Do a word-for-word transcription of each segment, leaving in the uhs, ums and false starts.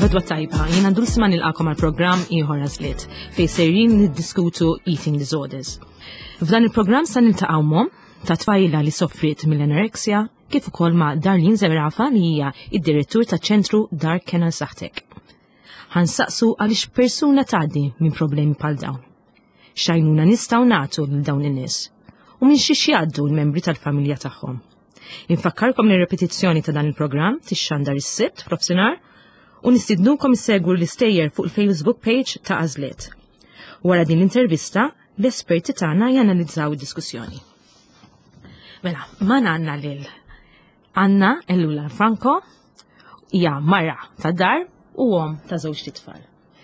L-odwa tajba, jena Dulsima nilqakom għal-programm ieħor għażliet fejn sejrin niddiskutu eating disorders. F'dan il-programm sa niltaqgħu mom ta' tfajla li soffriet mill-anorexja kif ukoll ma' Darlene Zevrafa li hija id-direttur ta' ċentru Dar Kena Saħtek. Ħansaqsu għaliex persuna tgħaddi minn problemi bħal dawn. X'għajnuna nistgħu nagħtu lil dawn in-nies u minn xi jgħaddu l-membri tal-familja tagħhom. Infakkarkom li repetizzjoni ta' dan il-programm tixxandar is-sibt f'nofsinhar u nistidnukom issegwu l-istejjer fuq il-Facebook page ta' Għażliet. Wara din l-intervista, l-esperti tagħna janalizzaw id-diskussjoni. Mela, ma għandna lil Anna Ellula Franco, hija marra ta' dar u għom ta' żewġ titfal.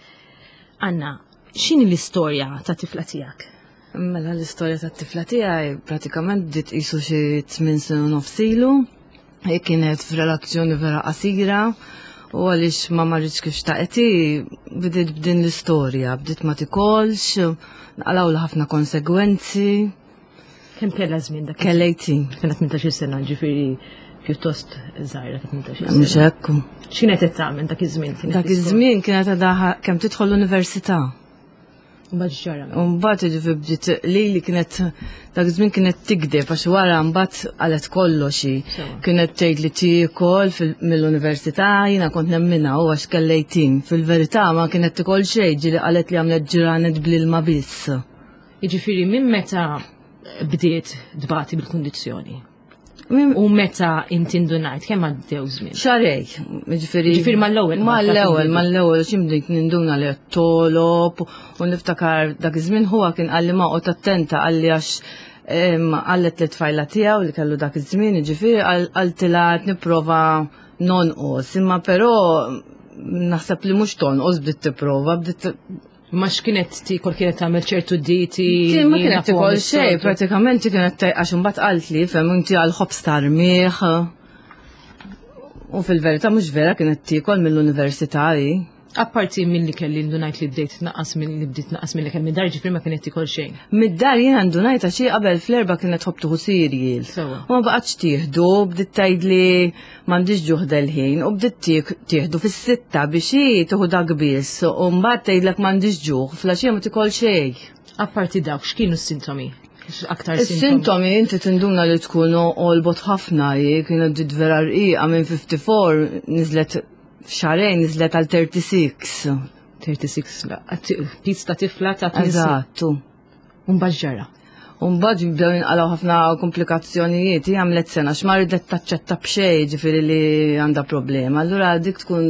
Anna, x'inhi l-istorja ta' tifla tiegħek? Mela l-istorja ta' tifla tiegħi pratikament bdiet qisu xi tmien snin nofsilu. Hi kienet f'relazzjoni vera qasira u għaliex ma marritx kif xtaqeti bdiet b'din l-istorja, bdiet ma tikolx, naqalgħu ħafna konsegwenzi. Kemm kellha żmien dak? Kellha eighteen. Kienet tmintax-il sena, ġifieri pjuttost żgħira ta' tmintax-il sena. Mhux hekk. X'kienet qed tagħmel dak iż-żmien? Dak iż-żmien kienet għadha kemm tidħol l-università. Mbagħad ġara. U mbagħad ġifi bdiet lili kienet dak iż-żmien kienet tikdeb għax wara mbagħad qalet kollox. Kienet tgħid li tiekol mill-università jiena kont nemminha u għax kellha eighteen. Fil-verità ma kienet tikol xejn, ġieli qalet li għamlet ġranet bl-ilma biss. Jiġifieri minn meta bdiet dbati bil-kundizzjoni? U meta inti ndunajt, kemm għaddew żmien? Xarej, ġifieri. Ġifieri mal-ewwel. Mal-ewwel, mal-ewwel x'imdejt ninduna li tolob u niftakar dak iż-żmien huwa kien qalli ma qgħod attenta qalli għax qalet li tfajla tiegħu li kellu dak iż-żmien, ġifieri qaltilha qed nipprova nonqos, imma però naħseb li mhux tonqos bdiet tipprova, bdiet Ma x'kienet tikol kienet tagħmel ċertu dieti. Kien ma kienet tikol xejn, pratikament kienet għax imbagħad qalt li fem inti għal ħobs tarmieħ. U fil-verità mhux vera kienet tikol mill-università hi. Apparti milli kelli ndunajt li bdejt naqas milli bdiet naqas milli kemm mid-dar ġifier ma kienet tikol xejn. Mid-dar jiena ndunajt għax qabel fl-erba' kienet tħobb tieħu sirjil. U ma baqgħetx tieħdu, bdiet tgħidli m'għandix ġuħda l-ħin u bdiet tieħdu fis-sitta biex hi tieħu dak biss u mbagħad tgħidlek m'għandix ġuħ, flaxija ma tikol xejn. Apparti dawk x'kienu s-sintomi? Aktar sintomi. Is-sintomi inti tinduna li tkunu olbot ħafna hi kienet ġid vera rqiqa minn fifty-four niżlet f'xarejn niżlet għal thirty-six. thirty-six, la, pizz ta' tifla ta' tnisu. Eżattu. Mbagħad ġara. Mbagħad jibdew jinqalgħu ħafna komplikazzjonijiet, hi għamlet sena x'ma ridet taċċetta b'xejn ġifieri li għandha problema. Allura dik tkun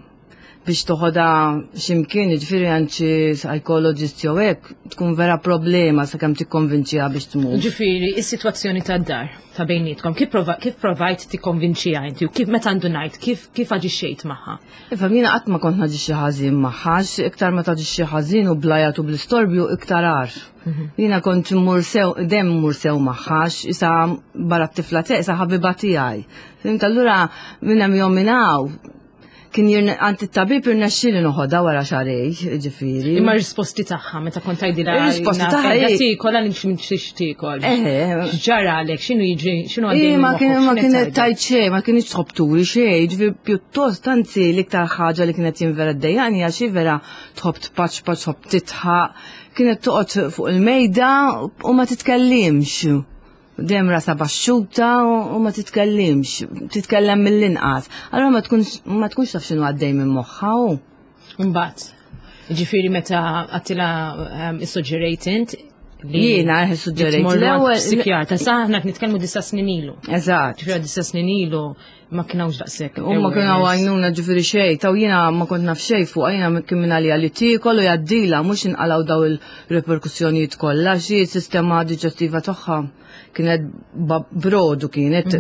biex toħodha x'imkien jiġifieri għand xi psychologist jew hekk tkun vera problema sakemm tikkonvinċiha biex tmut. Ġifieri is-sitwazzjoni tad-dar ta' bejnietkom kif kif provajt tikkonvinċiha inti u kif meta ndunajt kif kif aġixxejt magħha? Ifhem jiena qatt ma kont naġixxi ħażin magħha, iktar ma taġixxi ħażin u blajat u bl-istorbju iktar għar. Jiena kont immur sew dejjem immur sew magħha isa barra t-tifla tiegħi isa ħabiba tiegħi. Fimt allura minn hemm jom minnaw kien għand it-tabib irnexxieli noħodha wara xarej, ġifieri. Imma risposti tagħha meta kont tgħidilha. Ir-risposti tagħha hi tikol għal x'mintix tikol. Eħe. Ġara għalek x'inhu jiġri x'inhu għaddej. Ma kien ma kienet tajt xejn, ma kienx tħobb turi xejn, ġifieri pjuttost anzi l-iktar ħaġa li kienet jien vera ddejjaqni hija xi vera tħobb tpaċpaċ tħobb titħaq, kienet toqgħod fuq il-mejda u ma titkellimx. Dem rasa baxxuta u ma titkellimx, titkellem mill-inqas. Allora ma tkunx ma tkunx taf x'inhu għaddej minn moħħa u. Imbagħad. Ġifieri meta għattila issuġġerejt int li jiena suġġerejt l-ewwel psikjatra sa aħna nitkellmu disa snin ilu. Eżatt. Ġifieri disa snin ilu ma kienux daqshekk. U ma kienu għajnuna ġifieri xejn, taw jiena ma kont naf xejn fuq jiena kien minn għalija li tiekol u jgħaddilha mhux inqalgħu daw il-reperkussjonijiet kollha xi sistema diġestiva tagħha kienet brodu kienet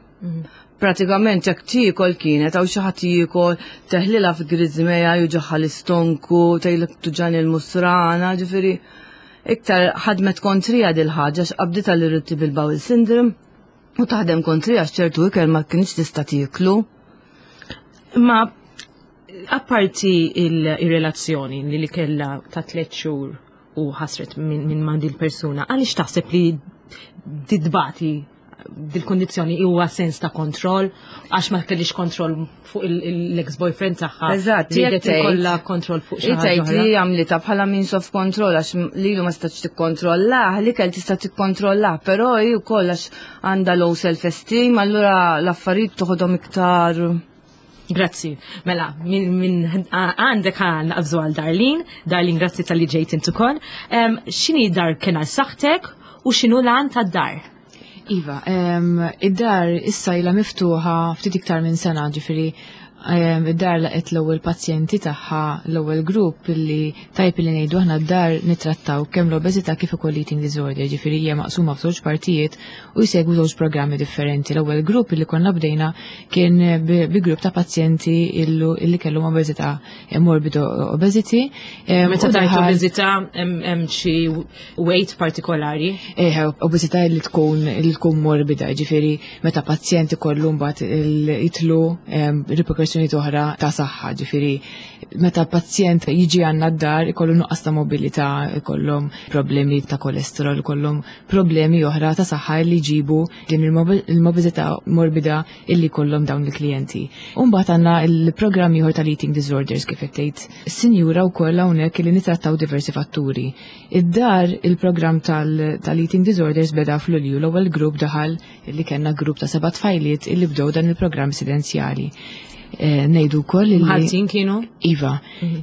pratikament jekk tiekol kienet għaw xi ħadd jiekol teħlilha f'griżmeja juġaħħa l-istonku tgħidlek tuġan il-musrana ġifieri iktar ħadmet kontrija dil ħaġa x'qabditha li rrid bil-bowel syndrome u taħdem kontrija x'ċertu ikel ma kienx tista' tieklu. Ma apparti il-relazzjoni li li kellha ta' tliet xhur u ħasret minn mandi l-persuna, għaliex taħseb li tidbati dil-kondizzjoni huwa sens ta' kontroll għax ma kellix kontroll fuq l-ex-boyfriend tagħha. Eżatt, ridet ikollha kontroll fuq xi ħaġa. Tgħid li għamlitha bħala means of control għax lilu ma stax tikkontrollah, li kell tista' tikkontrollah, però hi wkoll għax għandha low self-esteem, allura l-affarijiet toħodhom iktar. Grazzi. Mela, minn għandek għan naqbżu għal Darlene. Darlene, grazzi tal-li ġejt intu kol. X'inhi dar kien għal saħtek u x'inhu lan tad-dar? Iva, id-dar issa ilha miftuħa ftit iktar minn sena, ġifieri id-dar laqet l-ewwel pazjenti tagħha, l-ewwel grupp li tajp li ngħidu aħna d-dar nittrattaw kemm l-obeżità kif ukoll eating disorder, ġifieri hija maqsuma f'żewġ partijiet u jsegwu żewġ programmi differenti. L-ewwel grupp li konna bdejna kien bi grupp ta' pazjenti illi kellhom obeżità morbido obesity. Meta tajt obeżità hemm xi weight partikolari? Eh, obeżità li tkun li tkun morbida, ġifieri meta pazjenti kollu mbagħad jitlu riperkussjoni oħra ta' saħħa, ġifieri meta pazjent jiġi għandna d-dar ikollu nuqqas ta' mobilità, ikollhom problemi ta' kolesterol, ikollhom problemi oħra ta' saħħa li jġibu din il-mobilità morbida illi kollhom dawn il-klijenti. U mbagħad għandna il-programm ieħor tal-eating disorders kif qed tgħid sinjura wkoll hawnhekk li nittrattaw diversi fatturi. Id-dar il-programm tal-eating disorders beda f'Lulju, l-ewwel grupp daħal li kellna grupp ta' seba' tfajliet illi bdew dan il-programm residenzjali. Nejdu koll il-ħaltin kienu? Iva.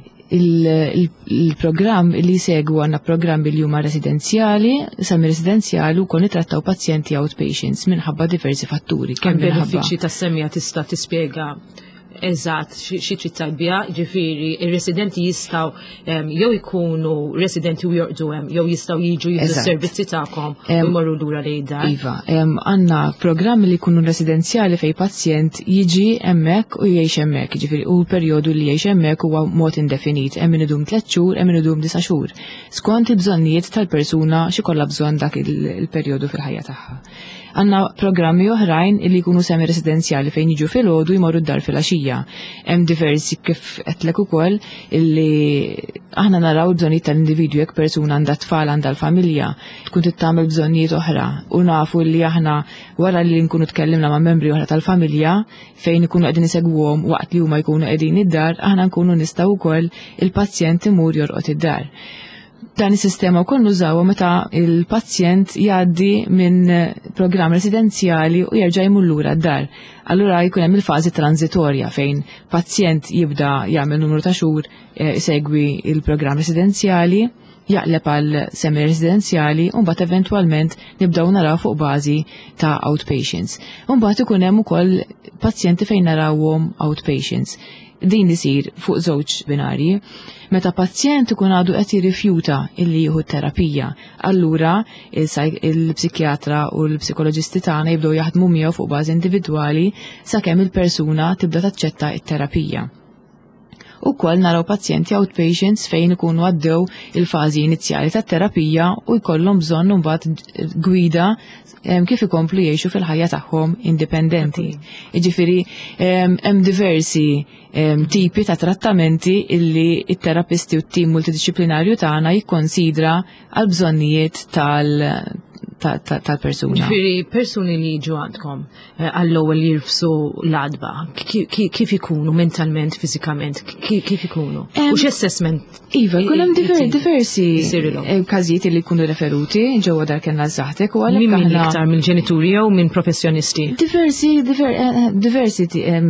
Il-programm li segwu għanna programm li huma residenzjali, sami residenzjali u kon nitrattaw pazjenti outpatients minħabba diversi fatturi. Kemm benefiċċji tas-semmija tista' tispjega eżatt xi trid tajbija, ġifieri ir-residenti jistgħu jew ikunu residenti u jorqdu hemm, jew jistgħu jiġu jieħdu s-servizzi tagħkom u jmorru lura lejn dar. Iva, għandna programmi li jkunu residenzjali fejn pazjent jiġi hemmhekk u jgħix hemmhekk, ġifieri u l-perjodu li jgħix hemmhekk huwa mod indefinit, hemm min idum tliet xhur, hemm min idum disa' xhur. Skont il-bżonnijiet tal-persuna xi kollha bżonn dak il-perjodu fil-ħajja tagħha. Għanna programmi oħrajn li jkunu semi residenzjali fejn jiġu fil-ħodu jmorru d-dar fil-għaxija. Hemm diversi kif qedlek ukoll illi aħna naraw bżonnijiet tal-individwu jekk persuna għandha tfal għandha l-familja tkun tittamel bżonnijiet oħra u nafu li aħna wara li nkunu tkellimna ma' membri oħra tal-familja fejn ikunu qegħdin isegwuhom waqt li huma jkunu qegħdin id-dar aħna nkunu nistgħu wkoll il-pazjent imur jorqod id-dar. Dan is-sistema wkoll nużawha meta il-pazjent jgħaddi minn programm residenzjali u jerġa' jmur lura d-dar. Allura jkun hemm il-fażi transitorja fejn pazjent jibda jagħmel numru ta' xhur isegwi il-programm residenzjali, jaqleb għal semi residenzjali u mbagħad eventwalment nibdew naraw fuq bażi ta' outpatients. U mbagħad ikun hemm ukoll pazjenti fejn narawhom outpatients. Din isir fuq żewġ binarji. Meta pazjent ikun għadu qed jirrifjuta illi jieħu terapija, allura il-psikjatra u l-psikoloġisti tagħna jibdew jaħdmu miegħu fuq bażi individwali sakemm il-persuna tibda taċċetta t-terapija. U koll naraw pazjenti outpatients fejn ikunu għaddew il-fażi inizjali tat-terapija u jkollhom bżonn mbagħad gwida kif ikomplu jgħixu fil-ħajja tagħhom indipendenti. Jiġifieri hemm diversi tipi ta' trattamenti illi it-terapisti u t-tim multidisciplinarju tagħna jikkonsidra għal bżonnijiet tal- tal-persuna. Ġifieri persuni li jiġu għandkom għall-ewwel jirfsu l-adba, kif ikunu mentalment, fiżikament, kif ikunu? U x'assessment? Iva, jkun hemm diversi każijiet li jkunu referuti ġewwa dar kellna żaħtek u għalhekk aħna. Min iktar mill-ġenituri jew minn professjonisti? Diversi diversi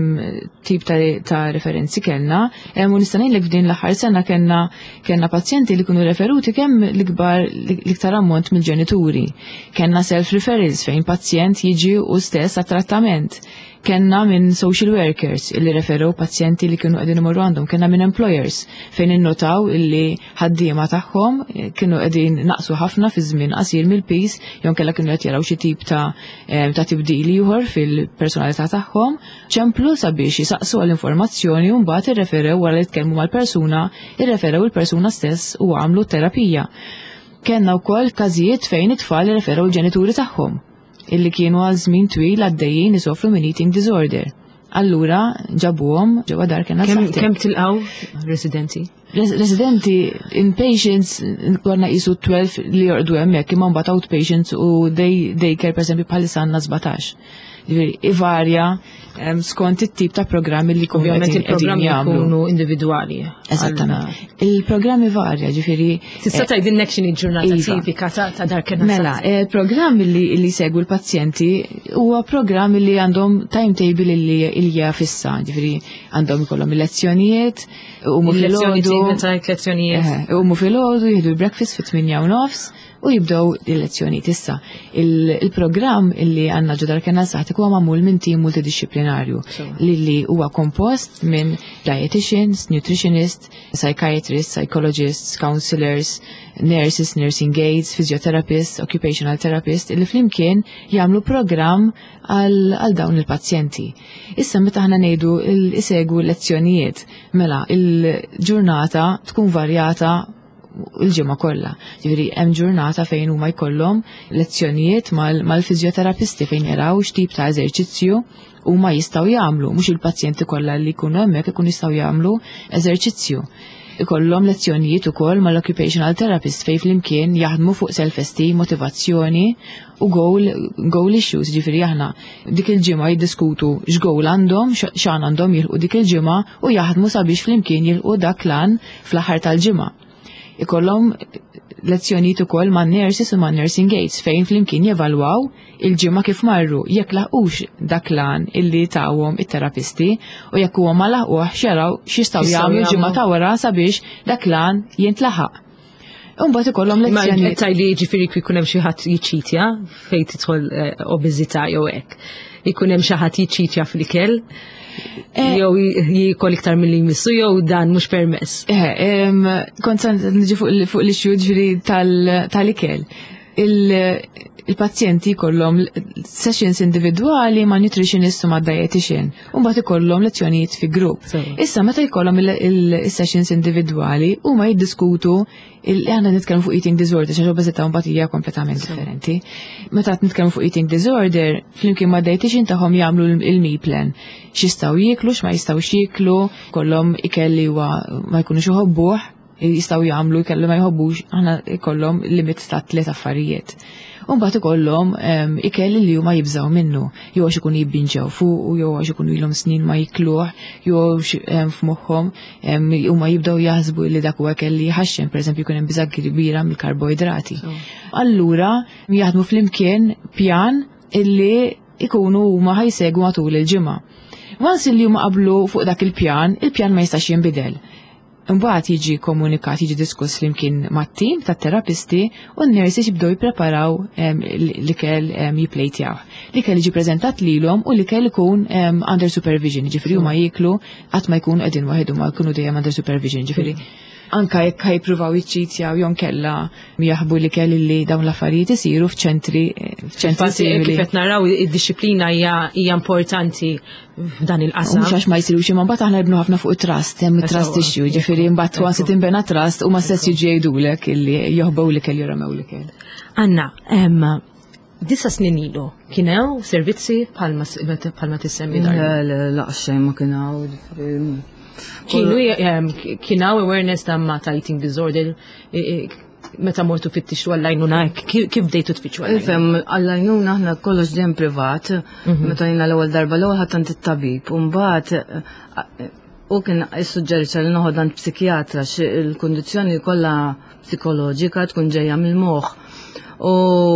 tip ta' referenzi kellna, u nista' ngħidlek f'din l-aħħar sena kellna kellna pazjenti li jkunu referuti kemm l-ikbar l-iktar ammont mill-ġenituri. Kenna self-referrals fejn pazjent jiġi u stess għat trattament. Kenna minn social workers illi referew pazjenti li kienu qegħdin imorru għandhom, kenna minn employers fejn innotaw illi ħaddiema tagħhom kienu qegħdin naqsu ħafna fi żmien qasir mill-pis jew kellha kienu qed jaraw xi tip ta' ta' tibdil ieħor fil-personalità tagħhom, ċemplu sabiex jisaqsu għall-informazzjoni u mbagħad irreferew wara li tkellmu mal-persuna, irreferew il-persuna stess u għamlu terapija. Kenna wkoll każijiet fejn it-tfal irreferew il-ġenituri tagħhom illi kienu għal żmien twil għaddejjin isofru minn eating disorder. Allura ġabuhom ġewwa dar kien Kemm kemm tilqgħu residenti? Res residenti, inpatients, għorna jisu twelve li jorqdu hemmhekk imma mbagħad outpatients u day, day care per esempio bħalissa għandna sbatax. Ivarja skont it-tip ta' programmi li jkunu Ovvjament il-programmi jkunu individwali. Eżattament. Il-programmi varja, ġifieri. Tista' tgħidilnek x'inhi ġurnata tipika ta' dar kien Mela, il-programmi li li segwu l-pazjenti huwa programmi li għandhom timetable li hija fissa, ġifieri għandhom ikollhom il-lezzjonijiet, umu fil-ħodu, umu fil-ħodu, jieħdu l-breakfast fit-tminja u nofs, u jibdew il-lezzjonijiet issa. Il-programm illi għandna ġodar kena saħtik huwa magħmul minn tim multidisciplinarju li huwa kompost minn dietitians, nutritionists, psychiatrists, psychologists, counselors, nurses, nursing aides, physiotherapists, occupational therapists, illi flimkien jagħmlu programm għal dawn il-pazjenti. Issa meta aħna ngħidu isegwu lezzjonijiet, mela il-ġurnata tkun varjata il-ġimgħa kollha. Ġifieri hemm ġurnata fejn huma jkollhom lezzjonijiet mal-fiżjoterapisti fejn jaraw x'tip ta' eżerċizzju huma jistgħu jagħmlu, mhux il-pazjenti kollha li jkunu hemmhekk ikunu jistgħu jagħmlu eżerċizzju. Ikollhom lezzjonijiet ukoll mal-occupational therapist fejn flimkien jaħdmu fuq self-esteem, motivazzjoni u goal, goal issues, ġifieri aħna dik il-ġimgħa jiddiskutu x'goal għandhom, x'għan għandhom jilqu dik il-ġimgħa u jaħdmu sabiex flimkien jilqu dak lan fl-aħħar tal-ġimgħa. Ikollhom lezzjonijiet ukoll ma' nurses u ma' nursing aides fejn flimkien jevalwaw il-ġimgħa kif marru jekk laħqux dak lan illi tawhom it-terapisti u jekk huwa ma laħquh x'jaraw x'jistgħu jagħmlu ġimgħa ta' wara sabiex dak lan jintlaħaq. Imbagħad ikollhom lezzjonijiet. Ma tajli jiġifieri jkun hemm xi ħadd jiċċitja fejn tidħol obeżità jew hekk. Ikun hemm xi ħadd jiċċitja fl-ikel. Jew jikol iktar mill-li jmissu, jew dan mhux permess. Kont niġi fuq l-ixju ġifieri tal-ikel. Il-pazjenti jkollhom sessions individwali ma' nutritionist u ma' dietitian, u mbagħad ikollhom lezzjonijiet fi grupp. Issa meta jkollhom il-sessions individwali huma jiddiskutu għandna nitkellmu fuq eating disorder, xi obeżità mbagħad hija kompletament differenti. Meta nitkellmu fuq eating disorder, flimkien ma' dietitian tagħhom jagħmlu il-meal plan. X'jistgħu jieklu, x'ma jistgħux jieklu, kollhom ikel li huwa ma jkunux iħobbuh, jistgħu jagħmlu ikellu ma jħobbux, aħna ikollhom limit ta' tliet affarijiet. U mbagħad ikollhom ikel li huma jibżgħu minnu, jew għax ikunu jibbinġew fuq, jew għax ikunu ilhom snin ma jikluh, jew f'moħħhom huma jibdew jaħsbu li dak huwa ikel li jħaxxen, pereżempju jkun hemm biża' kbira mill-karboidrati. Allura jaħdmu flimkien pjan illi ikunu huma ħajsegwu matul il-ġimgħa. Once illi huma qablu fuq dak il-pjan, il-pjan ma jistax jinbidel. Imbagħad jiġi komunikat, jiġi diskuss flimkien mat-tim tat-terapisti u n-nurses jibdew jippreparaw l-ikel jipplejtjaw. L-ikel jiġi preżentat lilhom u l-ikel ikun under supervision, ġifieri huma jieklu qatt ma jkunu qegħdin waħedhom ma jkunu dejjem under supervision, ġifieri anka jekk ħajpruvaw jiċċitjaw jew kella jaħbu li kell li dawn l-affarijiet isiru f'ċentri f'ċentri simili. Kif qed naraw id-disciplina hija importanti f'dan il-qasam. Mhux għax ma jsirux imma mbagħad aħna nibnu ħafna fuq it-trust, hemm it-trust issue, ġifieri mbagħad once tinbena trust huma stess jiġu jgħidulek illi joħbow li kell jiramew li kell. Anna, hemm disa snin ilu kienew servizzi bħalma tissemmi dar. La la xejn ma kienu Kienu kienaw awareness ta' ma ta' eating disorder meta mortu fittixu għallajnuna, kif dejtu tfittxu għallajnuna? Fem, għallajnuna ħna kollox dejjem privat, meta jina l-ewwel darba l-ewwel ħadd it-tabib, u mbagħad u kien issuġġerixxa li noħod għand psikjatra il-kundizzjoni kollha psikoloġika tkun ġejja mill-moħħ. U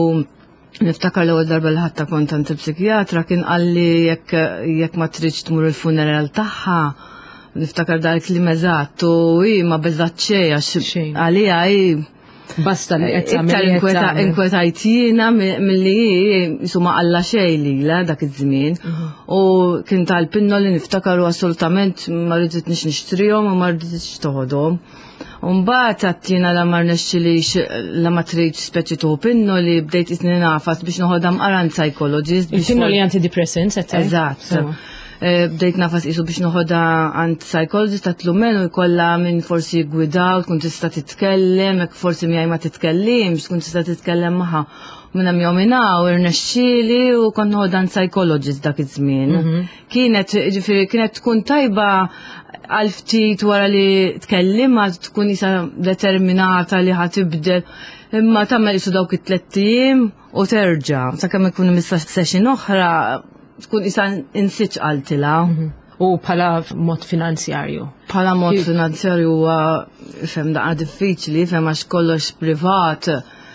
niftakar l-ewwel darba li ħadd kont għand psikjatra kien qalli jekk ma tridx tmur il-funeral tagħha. Niftakar dak li meżat u ma beżat xejn għalija basta li qed tagħmel inkwetajt jiena milli insomma alla xejn lilha dak iż-żmien u kien tal-pinno li niftakaru assolutament ma rriditniex nixtrihom u ma rriditx toħodhom. U mbagħad għattina la ma rnexxilix la ma tridx speċi tuħu pinno li bdejt isni nafas biex noħodha mqaran psychologist. Pinno li antidepressants qed eżatt. Bdejt nafas isu biex noħodha għand psychologist għatlu menu jkollha minn forsi jgwidaw, tkun tista' titkellem, jekk forsi miegħi ma titkellimx, tkun tista' titkellem magħha. minna mjominaw, irnexxili u kont dan psychologist dak iż-żmien. Kienet, ġifiri, kienet tkun tajba għal ftit wara li tkellima tkun isa determinata li ħatibdel, imma tagħmel isu dawk it-tliet tiem u terġa'. Sakemm ikun missa session oħra tkun isa insiċ qaltilha. U bħala mod finanzjarju. Bħala mod finanzjarju huwa fem daqa diffiċli, fem għax kollox privat,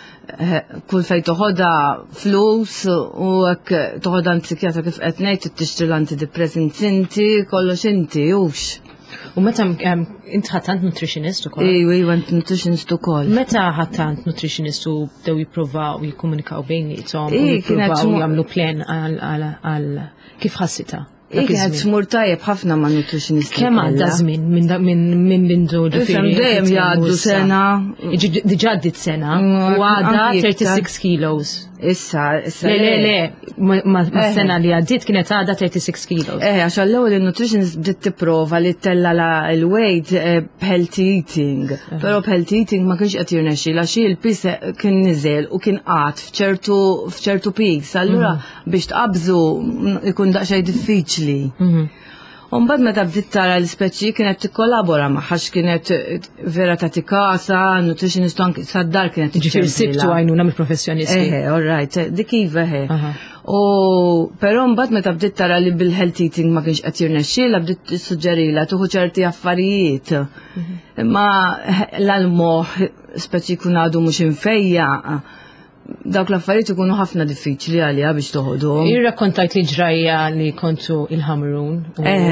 kull fej toħodha flus u hekk toħodha psikjatra kif qed ngħid tixtri l-antidepressants inti, kollox inti hux. U meta inti ħattant nutritionist ukoll? Ejwa, ejwa, nutritionist ukoll. Meta ħattant nutritionist u bdew jippruvaw jikkomunikaw bejniethom u jippruvaw jagħmlu plan għal kif ħassita? Kienet smur tajjeb ħafna ma' nutritionist. Kemm għadda żmien minn bindu differenti. Dejjem jgħaddu sena. Diġà għaddit sena u għadha thirty-six kilos. Issa, issa. Le, le, le, ma sena li għaddit kienet għadha thirty-six kilos. Eh, għax għall-ewwel il-nutritionist bdiet tipprova li tella l-weight b'healthy eating. Però b'healthy eating ma kienx qed jirnexxi għax il-pis kien niżel u kien qatt f'ċertu f'ċertu pis. Allura biex tqabżu ikun daqsxejn diffiċli. Umbagħad meta bdiet tara l-ispeċi kienet tikkollabora magħha kienet vera tagħti kasa, nutritionist anke sad-dar kienet ġifieri sibtu għajnuna mill-professjonisti. Eh, all right, dik iva eh. U però mbagħad meta bdiet tara li bil-health eating ma kienx qed jirnexxielha bdiet tissuġġerilha tuħu ċerti affarijiet. Imma l-almoħ speċi jkun għadu mhux infejjaq. Dawk l-affarijiet ikunu ħafna diffiċli għalija biex toħodhom. Irrakkontajt li ġrajja li kontu il-Ħamrun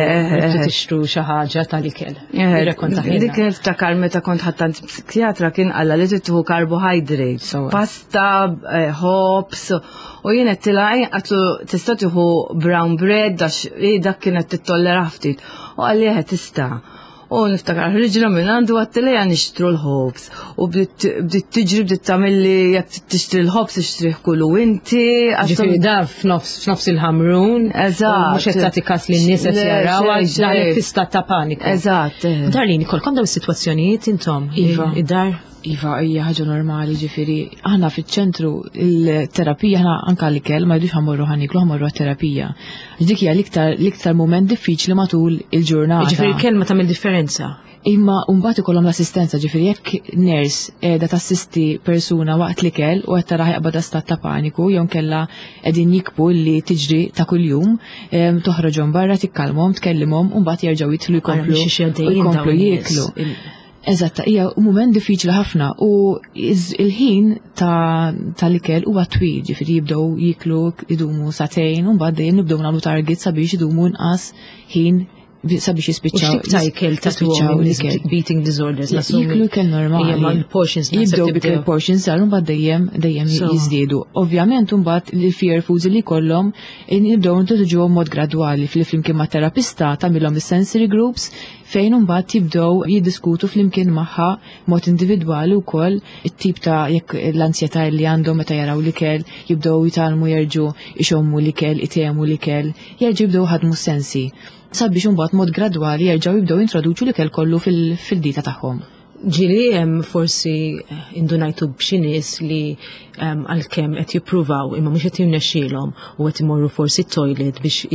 u tixtru xi ħaġa tal-ikel. Dik niftakar meta kont ħattant psikjatra kien qalla li titħu carbohydrates, pasta, hops, u jien qed tilgħi għatlu tista' tieħu brown bread għax dak kienet tittollera ftit. U għalli qed tista'. U niftakar ħriġna minn għandu għattili għan ixtru l-ħobs. U bdiet tiġri bdiet tagħmilli jekk tixtri l-ħobs tixtrih kullu inti. Ġifieri da f'nofs il-Ħamrun. Eżatt. Mhux qed tagħti każ li n-nies qed jaraw għax għalhekk tista' ta' paniku. Eżatt. Darlin, ikolkom dawn is-sitwazzjonijiet intom id-dar? Iva, hija ħaġa normali ġifieri. Aħna fiċ-ċentru il-terapija aħna anke l-ikel ma jridux ħammorru ħaniklu ħammorru għat-terapija. Dik hija l-iktar l-iktar mument diffiċli matul il-ġurnata. Ġifieri l-kelma tagħmel differenza. Imma mbagħad ikollhom l-assistenza ġifieri jekk ners qiegħda tassisti persuna waqt l-ikel u qed taraħ jaqbad stat ta' paniku jew nkella qegħdin jikbu li tiġri ta' kuljum, toħroġhom barra tikkalmhom, tkellimhom u mbagħad jerġgħu jidħlu jkomplu jkomplu jieklu. Eżatt, hija mument diffiċli ħafna u il-ħin tal-ikel huwa twil, ġifieri jibdew jiklu idumu satejn u mbagħad dejjem nibdew nagħmlu target sabiex idumu inqas ħin sabiex jispiċċaw. U x'tib ikel ta' beating disorders. Jiklu ikel normali. Jibdew bik il-portions għal mbagħad dejjem dejjem jiżdiedu. Ovvjament mbagħad li fear foods li jkollhom nibdew introduġuhom mod gradwali fil-flimkien ma' terapista tagħmilhom is-sensory groups fejn mbagħad jibdew jiddiskutu flimkien magħha mod individwali wkoll it-tip ta' jekk l-ansjetà li għandhom meta jaraw l-ikel, jibdew jitalmu jerġgħu ixommu l-ikel, itehmu l-ikel, jerġgħu jibdew ħadmu sensi. Sabiex imbagħad mod gradwali jerġgħu jibdew jintroduċu l-ikel kollu fil-dita tagħhom. Ġieli hemm forsi indunajtu b'xi nies li għalkemm qed jippruvaw imma mhux qed jirnexxielhom u qed imorru forsi t-toilet biex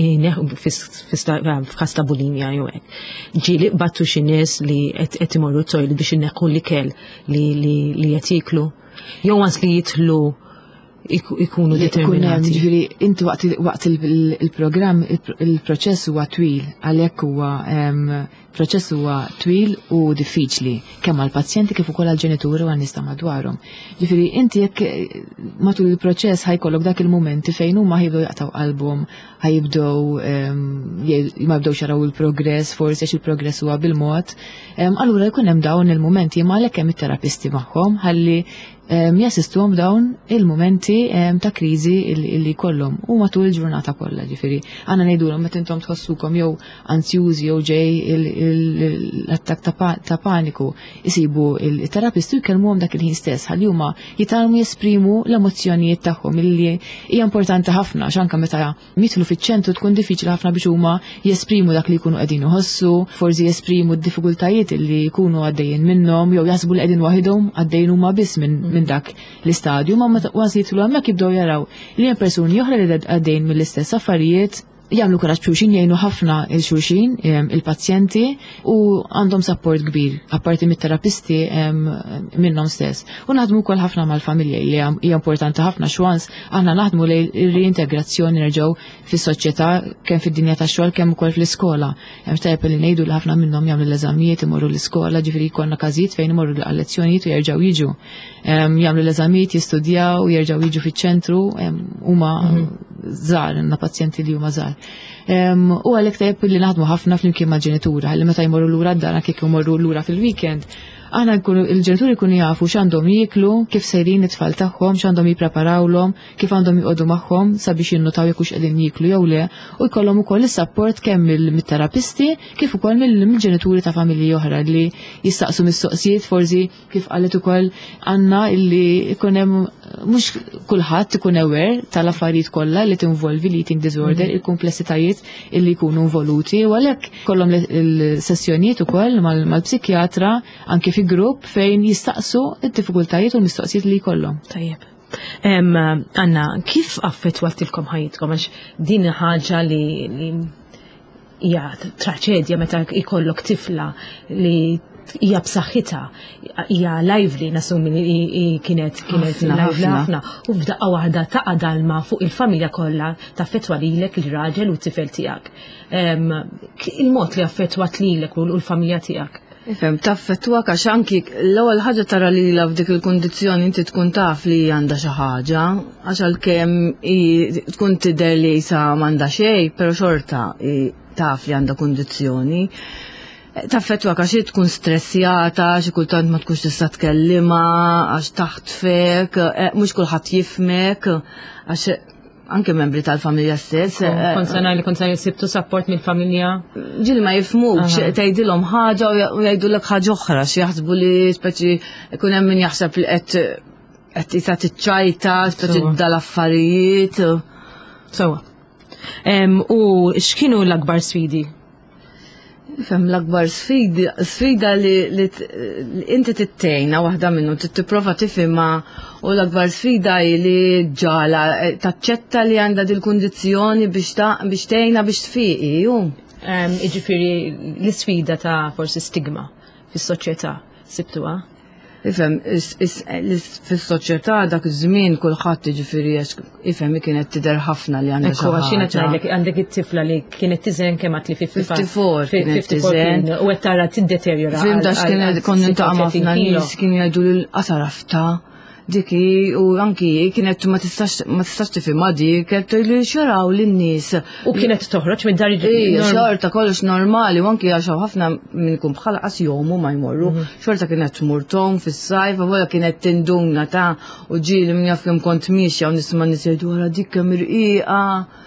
f'każ ta' bulimja jew hekk. Ġieli battu xi nies li qed imorru t-toilet biex inneħħu l-ikel li qed jiklu. Jew once li jidħlu ikunu determinati. Ġifieri inti waqt il-programm il-proċess huwa twil, għalhekk huwa proċess huwa twil u diffiċli kemm għall-pazjenti kif ukoll għall-ġenituri u għan-nies ta' madwarhom. Ġifieri inti jekk matul il-proċess ħajkollok dak il-mumenti fejn huma ħajbdew jaqtaw qalbhom, ħajibdew ma jibdew xaraw il-progress, forsi għax il-progress huwa bil-mod. Allura jkun hemm dawn il-mumenti imma għalhekk hemm it-terapisti magħhom ħalli jassistuhom dawn il-momenti ta' kriżi li kollhom u matul il-ġurnata kollha, ġifieri. Għandna ngħidulhom meta intom tħossukom jew anzjużi jew ġej l-attak ta' paniku, isibu il-terapistu jkellmuhom dak il-ħin stess ħalli huma jitalmu jesprimu l-emozzjonijiet tagħhom illi hija importanti ħafna x'anke meta mitlu fiċ-ċentru tkun diffiċli ħafna biex huma jesprimu dak li jkunu qegħdin iħossu, forsi jesprimu d-diffikultajiet li jkunu għaddejjin minnhom jew jaħsbu li qegħdin waħedhom għaddejjin huma biss minn minn dak l-istadju, ma once jitlu hemmhekk jibdew jaraw li hemm persuni oħra li għaddejn mill-istess affarijiet jagħmlu kuraġġ b'xulxin, jgħinu ħafna il-xulxin, il-pazjenti u għandhom support kbir, apparti mit-terapisti minnhom stess. U naħdmu wkoll ħafna mal-familja li hija importanti ħafna x'wans aħna naħdmu lejn ir-reintegrazzjoni nerġgħu fis-soċjetà kemm fid-dinja tax-xogħol kemm ukoll fl-iskola. Hemm tajjeb li ngħidu li ħafna minnhom jagħmlu l-eżamijiet imorru l-iskola, ġifieri jkollna każijiet fejn imorru għal-lezzjonijiet u jerġgħu jiġu. Jagħmlu l-eżamijiet, jistudjaw, jerġgħu jiġu fiċ-ċentru, huma żgħar, għandna pazjenti li huma żgħar. U għalhekk tajjeb li naħdmu ħafna flimkien ma' ġenitura, ħalli meta jmorru lura d-dar kif jmorru lura fil-weekend. Aħna il-ġenituri jkunu jafu x'għandhom jieklu, kif sejrin it-tfal tagħhom, x'għandhom jippreparawlhom, kif għandhom joqogħdu magħhom sabiex jinnutaw jekk hux qegħdin jieklu jew le, u jkollhom ukoll is-support kemm mit-terapisti kif ukoll mill-ġenituri ta' familji oħra li jistaqsu mistoqsijiet forsi kif qalet ukoll Anna illi ikun hemm mhux kulħadd ikun aware tal-affarijiet kollha li tinvolvi l-eating disorder, il-komplessitajiet illi jkunu involuti u għalhekk kollhom il-sessjonijiet ukoll mal-psikjatra anke fi grupp fejn jistaqsu id-diffikultajiet u l-mistoqsijiet li jkollhom. Tajjeb. Anna, kif affettwattilkom ħajjitkom għax din ħaġa li hija traċedja meta jkollok tifla li hija b'saħħitha, hija lively nasumi li kienet kienet lively ħafna u f'daqqa waħda taqa' dalma fuq il-familja kollha taffettwa lilek il-raġel u t-tifel tiegħek. Il-mod li affettwat lilek u l-familja tiegħek. Ifhem, taffettwa għax anki l-ewwel ħaġa tara li la f'dik il-kundizzjoni inti tkun taf li għandha xi ħaġa, għax għalkemm tkun tidher li sa m'għandha xejn, però xorta taf li għandha kundizzjoni. Taffettwa għax tkun stressjata, xi kultant ma tkunx tista' tkellima, għax taħtfek, mhux kulħadd jifmek, għax anke membri tal-familja stess. Konsana li konsana jisibtu support mill-familja? Ġili ma jifmux, tgħidilhom ħaġa u jgħidulek ħaġa oħra, xi jaħsbu li speċi jkun hemm min jaħseb li qed qed isa tiċċajta, speċi dal-affarijiet. Sewa. U x'kienu l-akbar sfidi? Fem l-akbar sfida li inti tittejna waħda minnu, tipprova tifhimha u l-akbar sfida li ġala taċċetta li għandha dil-kundizzjoni biex tgħinha biex tfiqi. Jiġifieri l-isfida ta' forsi stigma fis-soċjetà sibtuha? Ifhem, fis-soċjetà dak iż-żmien kulħadd jiġifieri ifhem kienet tidher ħafna li għandha xi ħaġa. Ekku għax ngħidlek għandek it-tifla li kienet tiżen kemm għatli fifty-four kienet tiżen u qed tara tiddeterjora. Fim dax kien kont nintaqgħu ħafna nies kienu jgħidu lil qatarafta diki u anki kienet ma tistax ma tistax tifhimha dik qed tgħidli xaraw lin-nies. U kienet toħroġ minn dar xorta kollox normali u anki għax ħafna minnkom bħala qas jomu ma jmorru. Xorta kienet tmurtom fis-sajf u kienet tinduna ta' u ġieli min jaf kemm kont mixja u nisma' nies jgħidu wara dik kemm irqiqa.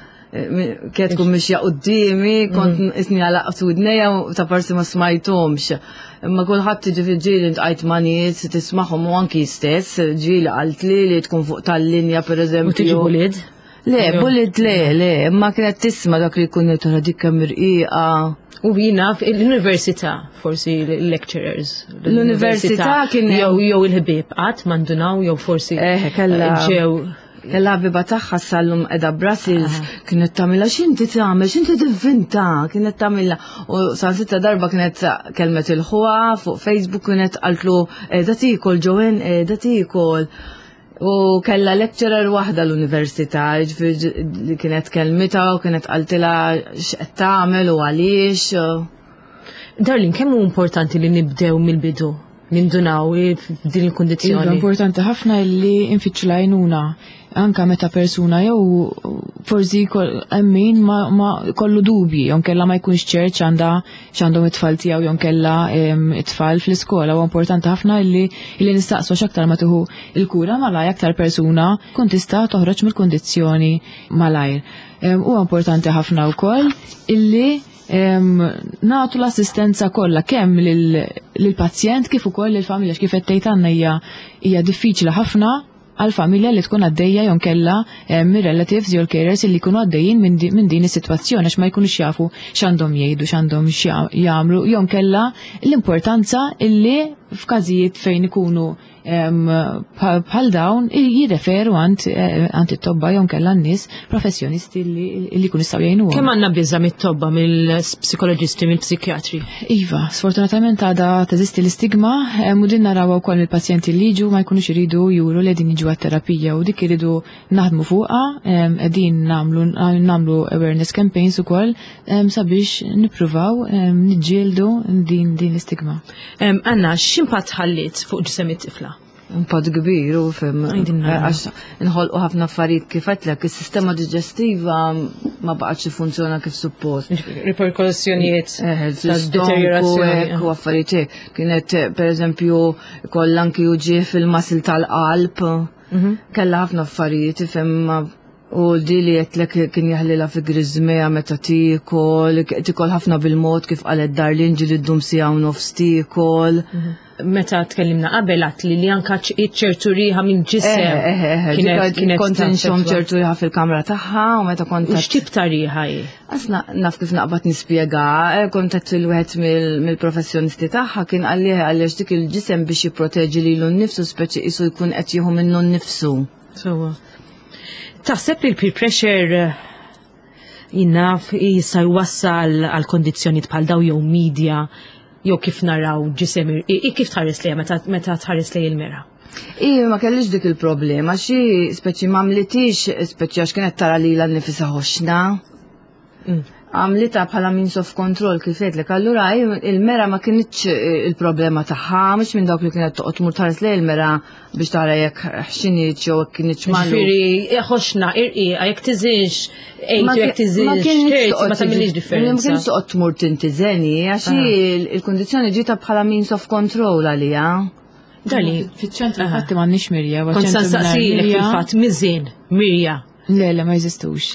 Kienet tkun mixja qudiemi, kont isni għalaqtu widnejja ta' parsi ma smajthomx. Imma kulħadd tiġi ġieli ntqajt ma' nies tismagħhom u anki stess, ġieli qalt li li tkun fuq tal-linja pereżempju. U tiġi bulid? Le, bulid le, le, imma kienet tisma' dak li jkun tara dik kemm irqiqa. U jiena l-università forsi l-lecturers. L-università kien jew jew il-ħbieb qatt mandunaw jew forsi ġew Kella biba taħħa sallum edha Brussels kienet tamilla xinti tagħmel, xinti tivvinta, kienet tamilla u sa sitta darba kienet kelmet il-ħuha fuq Facebook kienet qaltlu qiegħda tikol ġowen qiegħda tikol. U kella lecturer waħda l-università, li kienet kelmita u kienet qaltilha x'qed tagħmel u għaliex. Darlin, kemm hu importanti li nibdew mill-bidu? Nindunaw din il-kondizzjoni. Importanti ħafna li infittxu l-għajnuna anka meta persuna jew forsi emmin ma kollu dubji, jon kella ma jkunx ċert x'għandha x'għandhom it-tfal tiegħu jon kella it-tfal fl-iskola. U importanti ħafna li li nistaqsu x'aktar ma tieħu il-kura malaj aktar persuna kun tista' toħroġ mill-kondizzjoni malajr. Huwa importanti ħafna wkoll illi nagħtu l-assistenza kollha kemm lill-pazjent kif ukoll lill-familja kif qed tgħid għandna hija hija diffiċli ħafna għall-familja li tkun għaddejja jew kella mir-relatives jew carers li jkunu għaddejjin minn din is-sitwazzjoni għax ma jkunux jafu x'għandhom jgħidu x'għandhom jagħmlu jew kella l-importanza illi f'każijiet fejn ikunu bħal dawn jirreferu għand it-tobba jew kellha n-nies professjonisti li jkunu jistgħu jgħinuhom. Kemm għandna biża mit-tobba mill-psikoloġisti, mill-psikjatri? Iva, sfortunatament għadha teżisti l-istigma u din naraw wkoll il-pazjenti li jiġu ma jkunux iridu juru li din jiġu għat-terapija u dik iridu naħdmu fuqha, qegħdin nagħmlu awareness campaigns ukoll sabiex nippruvaw niġġieldu din din l-istigma. Anna, x'impatt ħallit fuq ġisem it-tifla? Impatt kbir u fem għax inħolqu ħafna affarijiet kif għetlek, is-sistema diġestiva ma baqgħetx funzjona kif suppost. Riperkussjonijiet deteriorazzjoni u affarijiet hekk. Kienet pereżempju kollha anki uġie fil-masil tal-qalb, kellha ħafna affarijiet ifhem u di li għetlek kien jaħlila fi grizmeja meta tikol, tikol ħafna bil-mod kif qalet Darlin ġili d-dum sija u nofs tikol. Meta tkellimna qabel għat li li anka ċertu riħa minn ġisem. Kienet kont nxom ċertu riħa fil-kamra taħħa u meta kont. U x'tib ta' riħa hi? Asna naf kif naqbad nispjega, kont qed fil-wieħed mill-professjonisti taħħa kien għalli għaliex dik il-ġisem biex jipproteġi lilu nnifsu speċi isu jkun qed jieħu minnu nnifsu. Taħseb li l-peer pressure jinnaf jista' jwassal għal kondizzjonijiet bħal daw jew media jew kif naraw ġisem kif tħares lejha meta tħares lej il-mera? I ma kellix dik il-problema, xi speċi ma mlitix speċi għax kienet tara lilha nnifisha ħoxna. Għamlita bħala means of control kif għedlek, allura il-mera ma kienx il-problema tagħha, mhux minn dawk li kienet toqgħod tmur tħares lej il-mera biex tara jekk ħxinitx jew kienx magħlu. Ġifieri ħoxna irqiqa jekk tiżinx ejt jekk tiżinx ma tagħmilx differenza. Ma kienx toqgħod tmur tintiżeni għax il-kundizzjoni ġieta bħala means of control għalija. Dali, fiċ-ċentru ħadd m'għandniex Mirja. Kont saqsilek fil-fatt miżin Mirja. Le, le, ma jeżistux.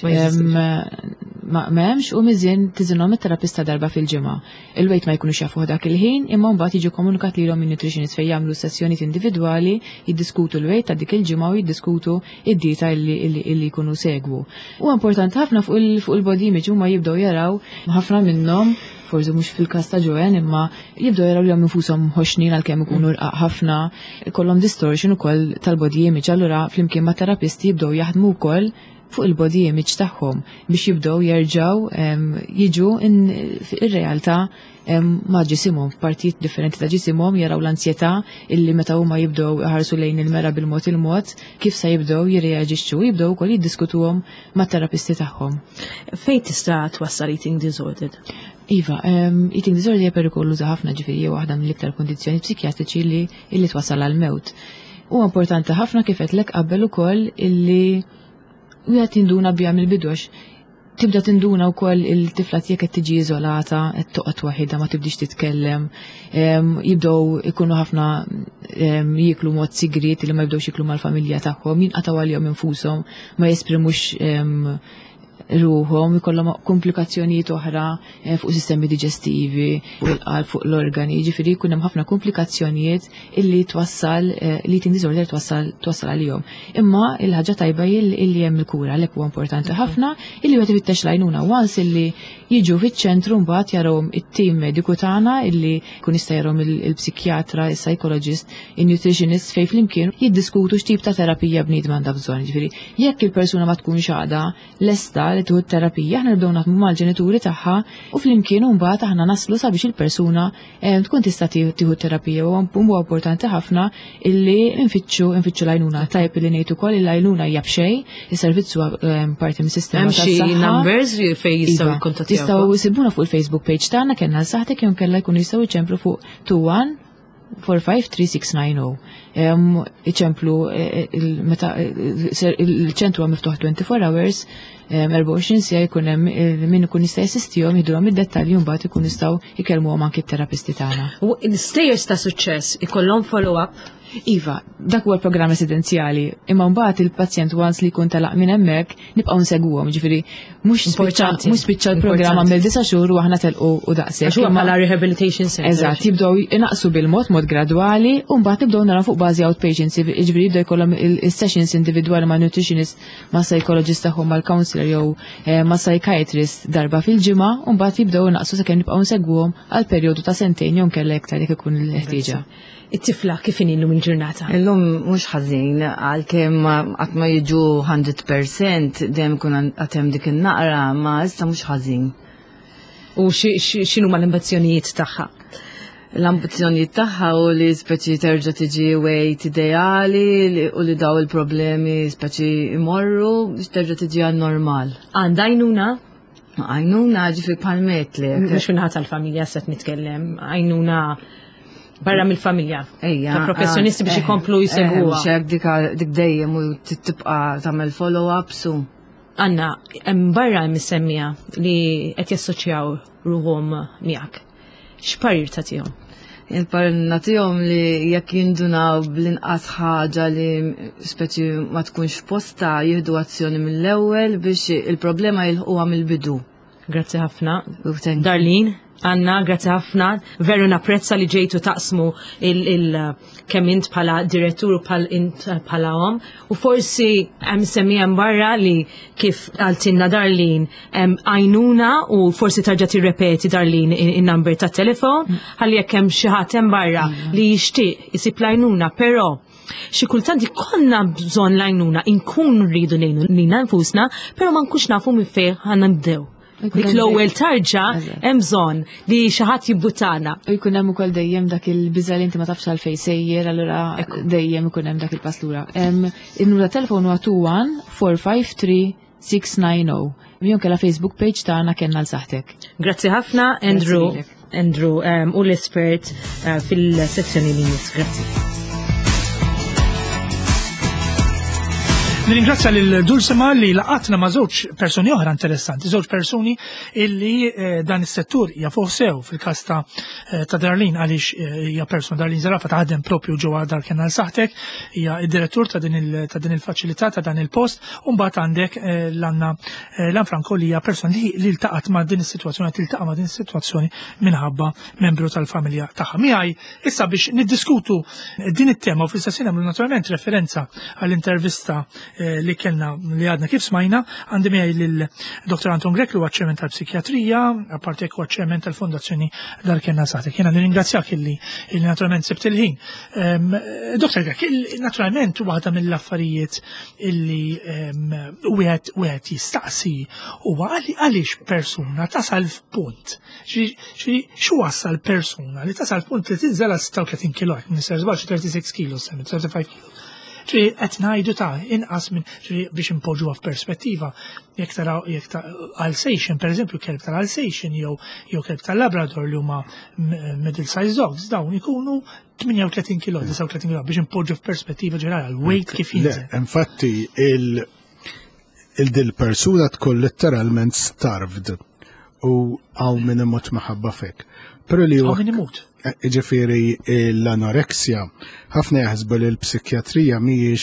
Ma hemmx u miżjien tiżinhom it-terapista darba fil-ġimgħa. Il-wejt ma jkunux jafuh dak il-ħin, imma mbagħad jiġu komunikat lilhom in-nutritionist fejn jagħmlu sessjonijiet individwali, jiddiskutu l-wejt ta' dik il-ġimgħa u jiddiskutu id-dieta li jkunu segwu. U importanti ħafna fuq il-body image huma jibdew jaraw ħafna minnhom forsi mhux fil-każ ta' Joanne imma jibdew jaraw li hemm infushom ħoxnin għalkemm ikunu rqaq ħafna, ikollhom distortion ukoll tal-body image, allura flimkien ma' terapisti jibdew jaħdmu wkoll fuq il-body image tagħhom biex jibdew jerġgħu jiġu ir-realtà ma' ġisimhom f'partijiet differenti ta' ġisimhom jaraw l-ansjetà illi meta huma jibdew ħarsu lejn il-mera bil-mod il-mod kif se jibdew jirreaġixxu, jibdew ukoll jiddiskutuhom mat-terapisti tagħhom. Fejn tista' twassal eating disorder? Iva, eating disorder hija perikoluża ħafna ġifieri waħda mill-iktar kondizzjoni psikjatriċi li illi twassal għall-mewt. Huwa importanti ħafna kif qedlek qabel ukoll illi wieħed tinduna bija mill-bidox. Tibda tinduna wkoll il-tifla tiegħek qed tiġi iżolata, qed toqgħod waħida ma tibdix titkellem, jibdew ikunu ħafna jieklu mod sigriet li ma jibdewx jiklu mal-familja tagħhom, jinqatgħu għalihom infushom, ma jesprimux ruhom, ikollhom komplikazzjonijiet oħra fuq sistemi diġestivi, fuq il-qalb, fuq l-organi, ġifieri jkun hemm ħafna komplikazzjonijiet illi twassal l-eating disorder twassal twassal għalihom. Imma il-ħaġa tajba illi hemm il-kura għalhekk huwa importanti ħafna illi wieħed ifittex l-għajnuna once illi jiġu fiċ-ċentru mbagħad jarahom it-tim mediku tagħna illi jkun jista' jarahom il-psikjatra, il-psychologist, in-nutritionist fejn flimkien jiddiskutu x'tip ta' terapija bniedem għandha bżonn. Ġifieri jekk il-persuna ma tkunx għadha lesta li tieħu terapija, aħna nibdew naħdmu mal-ġenituri tagħha u flimkien mbagħad aħna naslu sabiex il-persuna tkun tista' tieħu terapija u huwa importanti ħafna illi nfittxu nfittxu l-għajnuna. Tajjeb illi ngħid ukoll il-għajnuna hija b'xejn, is-servizz parti mis-sistema tas-saħħa. Hemm xi numbers fejn jistgħu jikkontattjaw. Jistgħu jsibuna fuq il-Facebook page tagħna kellna l-saħtek jew kellha jkunu jistgħu jċemplu fuq two one four five three six nine zero. Iċemplu il-ċentru għam miftuħ twenty-four hours, erba' u għoxrin sija jkun hemm min ikun jista' jassistihom jidhom id-dettalji u mbagħad ikun jistgħu jikellmuhom anke t-terapisti tagħna. U l-stejers ta' suċċess ikollhom follow-up? Iva, dak huwa l-programm residenzjali, imma mbagħad il-pazjent once li jkun talaq minn hemmhekk nibqgħu nsegwuhom, ġifieri mhux spiċċa l-programm għamel disa' xhur u aħna telqu u daqshekk. Huwa bħala rehabilitation center. Eżatt, jibdew inaqsu bil-mod mod gradwali u mbagħad nibdew naraw fuq bażi outpatients, ġifieri jibdew jkollhom is-sessions individwali ma' nutritionist, ma' psychologist tagħhom, mal-counselor counselor jew eh, ma' psychiatrist darba fil-ġimgħa u mbagħad jibdew naqsu sakemm nibqgħu nsegwhom għal perjodu ta' sentejn jew kellha iktar jekk ikun il-ħtieġa. It-tifla kif inilhom il-ġurnata? Illum mhux ħażin għalkemm qatt ma jiġu hundred percent dejjem ikun qatt hemm dik in-naqra ma issa mhux ħażin. U x'inhu ma l-ambizzjonijiet tagħha? L-ambizzjonijiet tagħha u li speċi terġa' tiġi wejt ideali u li daw il-problemi speċi imorru terġa' tiġi għan-normal. Għandha għajnuna? Għajnuna ġifi palmet li. Mhux minħat tal-familja set nitkellem, għajnuna barra mill-familja. Ejja. Ta' professjonisti biex ikomplu jsegwuha. Xek dik dejjem u tibqa' tagħmel follow-ups u. Anna, hemm barra missemmija li qed jassoċjaw ruhom miegħek. X'parir tagħtihom? Il-parir nagħtihom li jekk jindunaw bl-inqas ħaġa li speċi ma tkunx f'posta jieħdu azzjoni mill-ewwel biex il-problema jilħquha mill-bidu. Grazzi ħafna. Darlene, Anna, grazzi ħafna. Veru napprezza li ġejtu taqsmu il-kemm int bħala direttur bħala hom. U forsi hemm semmija barra li kif għaltinna Darlene għajnuna u forsi tarġa' tirrepeti Darlene in-number ta' telefon ħalli jekk hemm xi ħadd hemm barra li jixtieq isib l-għajnuna, però xi kultant ikollna bżonn l-għajnuna inkun rridu ngħinu lilna nfusna, però ma nkunx nafu minn fejn ħanna nbdew. Dik l-ewwel tarġa hemm bżonn li xi ħadd jibbutana. U jkun hemm ukoll dejjem dak il-biża li inti ma tafx għalfejn sejjer, allura dejjem ikun hemm dak il-paslura. In-numru telefon huwa two one four five three six nine zero. Mijon kellha Facebook page tagħna kellna l saħtek. Grazzi ħafna Andrew Andrew u l-espert fil-sezzjoni li nis. Grazzi. Nirringrazzja lil Dulcima li laqatna ma' żewġ persuni oħra interessanti, żewġ persuni illi eh, dan is-settur jafuh sew fil-każ ta' eh, ta' Darlene għaliex hija eh, persuna Darlene Zarafa taħdem propju ġewwa dar Kenal Saħtek, hija id-direttur ta' din il ta' din il-faċilità ta' dan il-post, u mbagħad għandek eh, l-Anna eh, Lanfranco li hija persuna li, li ltaqat ma' din is-sitwazzjoni, tiltaqa' ma' din is-sitwazzjoni minħabba membru tal-familja tagħha. Miegħi issa biex niddiskutu din it-tema u fl-istess nagħmlu naturalment referenza għall-intervista li kellna li għadna kif smajna, għandi miegħi lill-Doktor Anton Grek li huwa ċermen tal-psikjatrija, apparti huwa ċermen tal-Fondazzjoni Dar Kenal Saħtek. Jiena nirringrazzjak illi illi naturalment sibt il-ħin. Doktor Grek, naturalment waħda mill-affarijiet illi wieħed jistaqsi huwa għaliex persuna tasal f'punt. X'u wassal persuna li tasal f'punt li tinżel għal six u thirty kilo, mister żbalx thirty-six kilos, thirty-five kilos. Ġi qed ngħidu ta' inqas minn biex impoġġuha f'perspettiva, jekk taraw jekk ta' Alsatian, pereżempju kelb tal-Alsatian jew jew kelb tal-Labrador li huma middle size dogs, dawn ikunu thirty-eight kilo, thirty-nine kilo biex impoġġu f'perspettiva ġenerali l-weight kif jinżel. Infatti il il-dil persuna tkun letteralment starved u għaw minn imut maħabba fek. Pero li għaw minn imut. Ġifiri l-anoreksja, ħafna jaħsbu li l-psikjatrija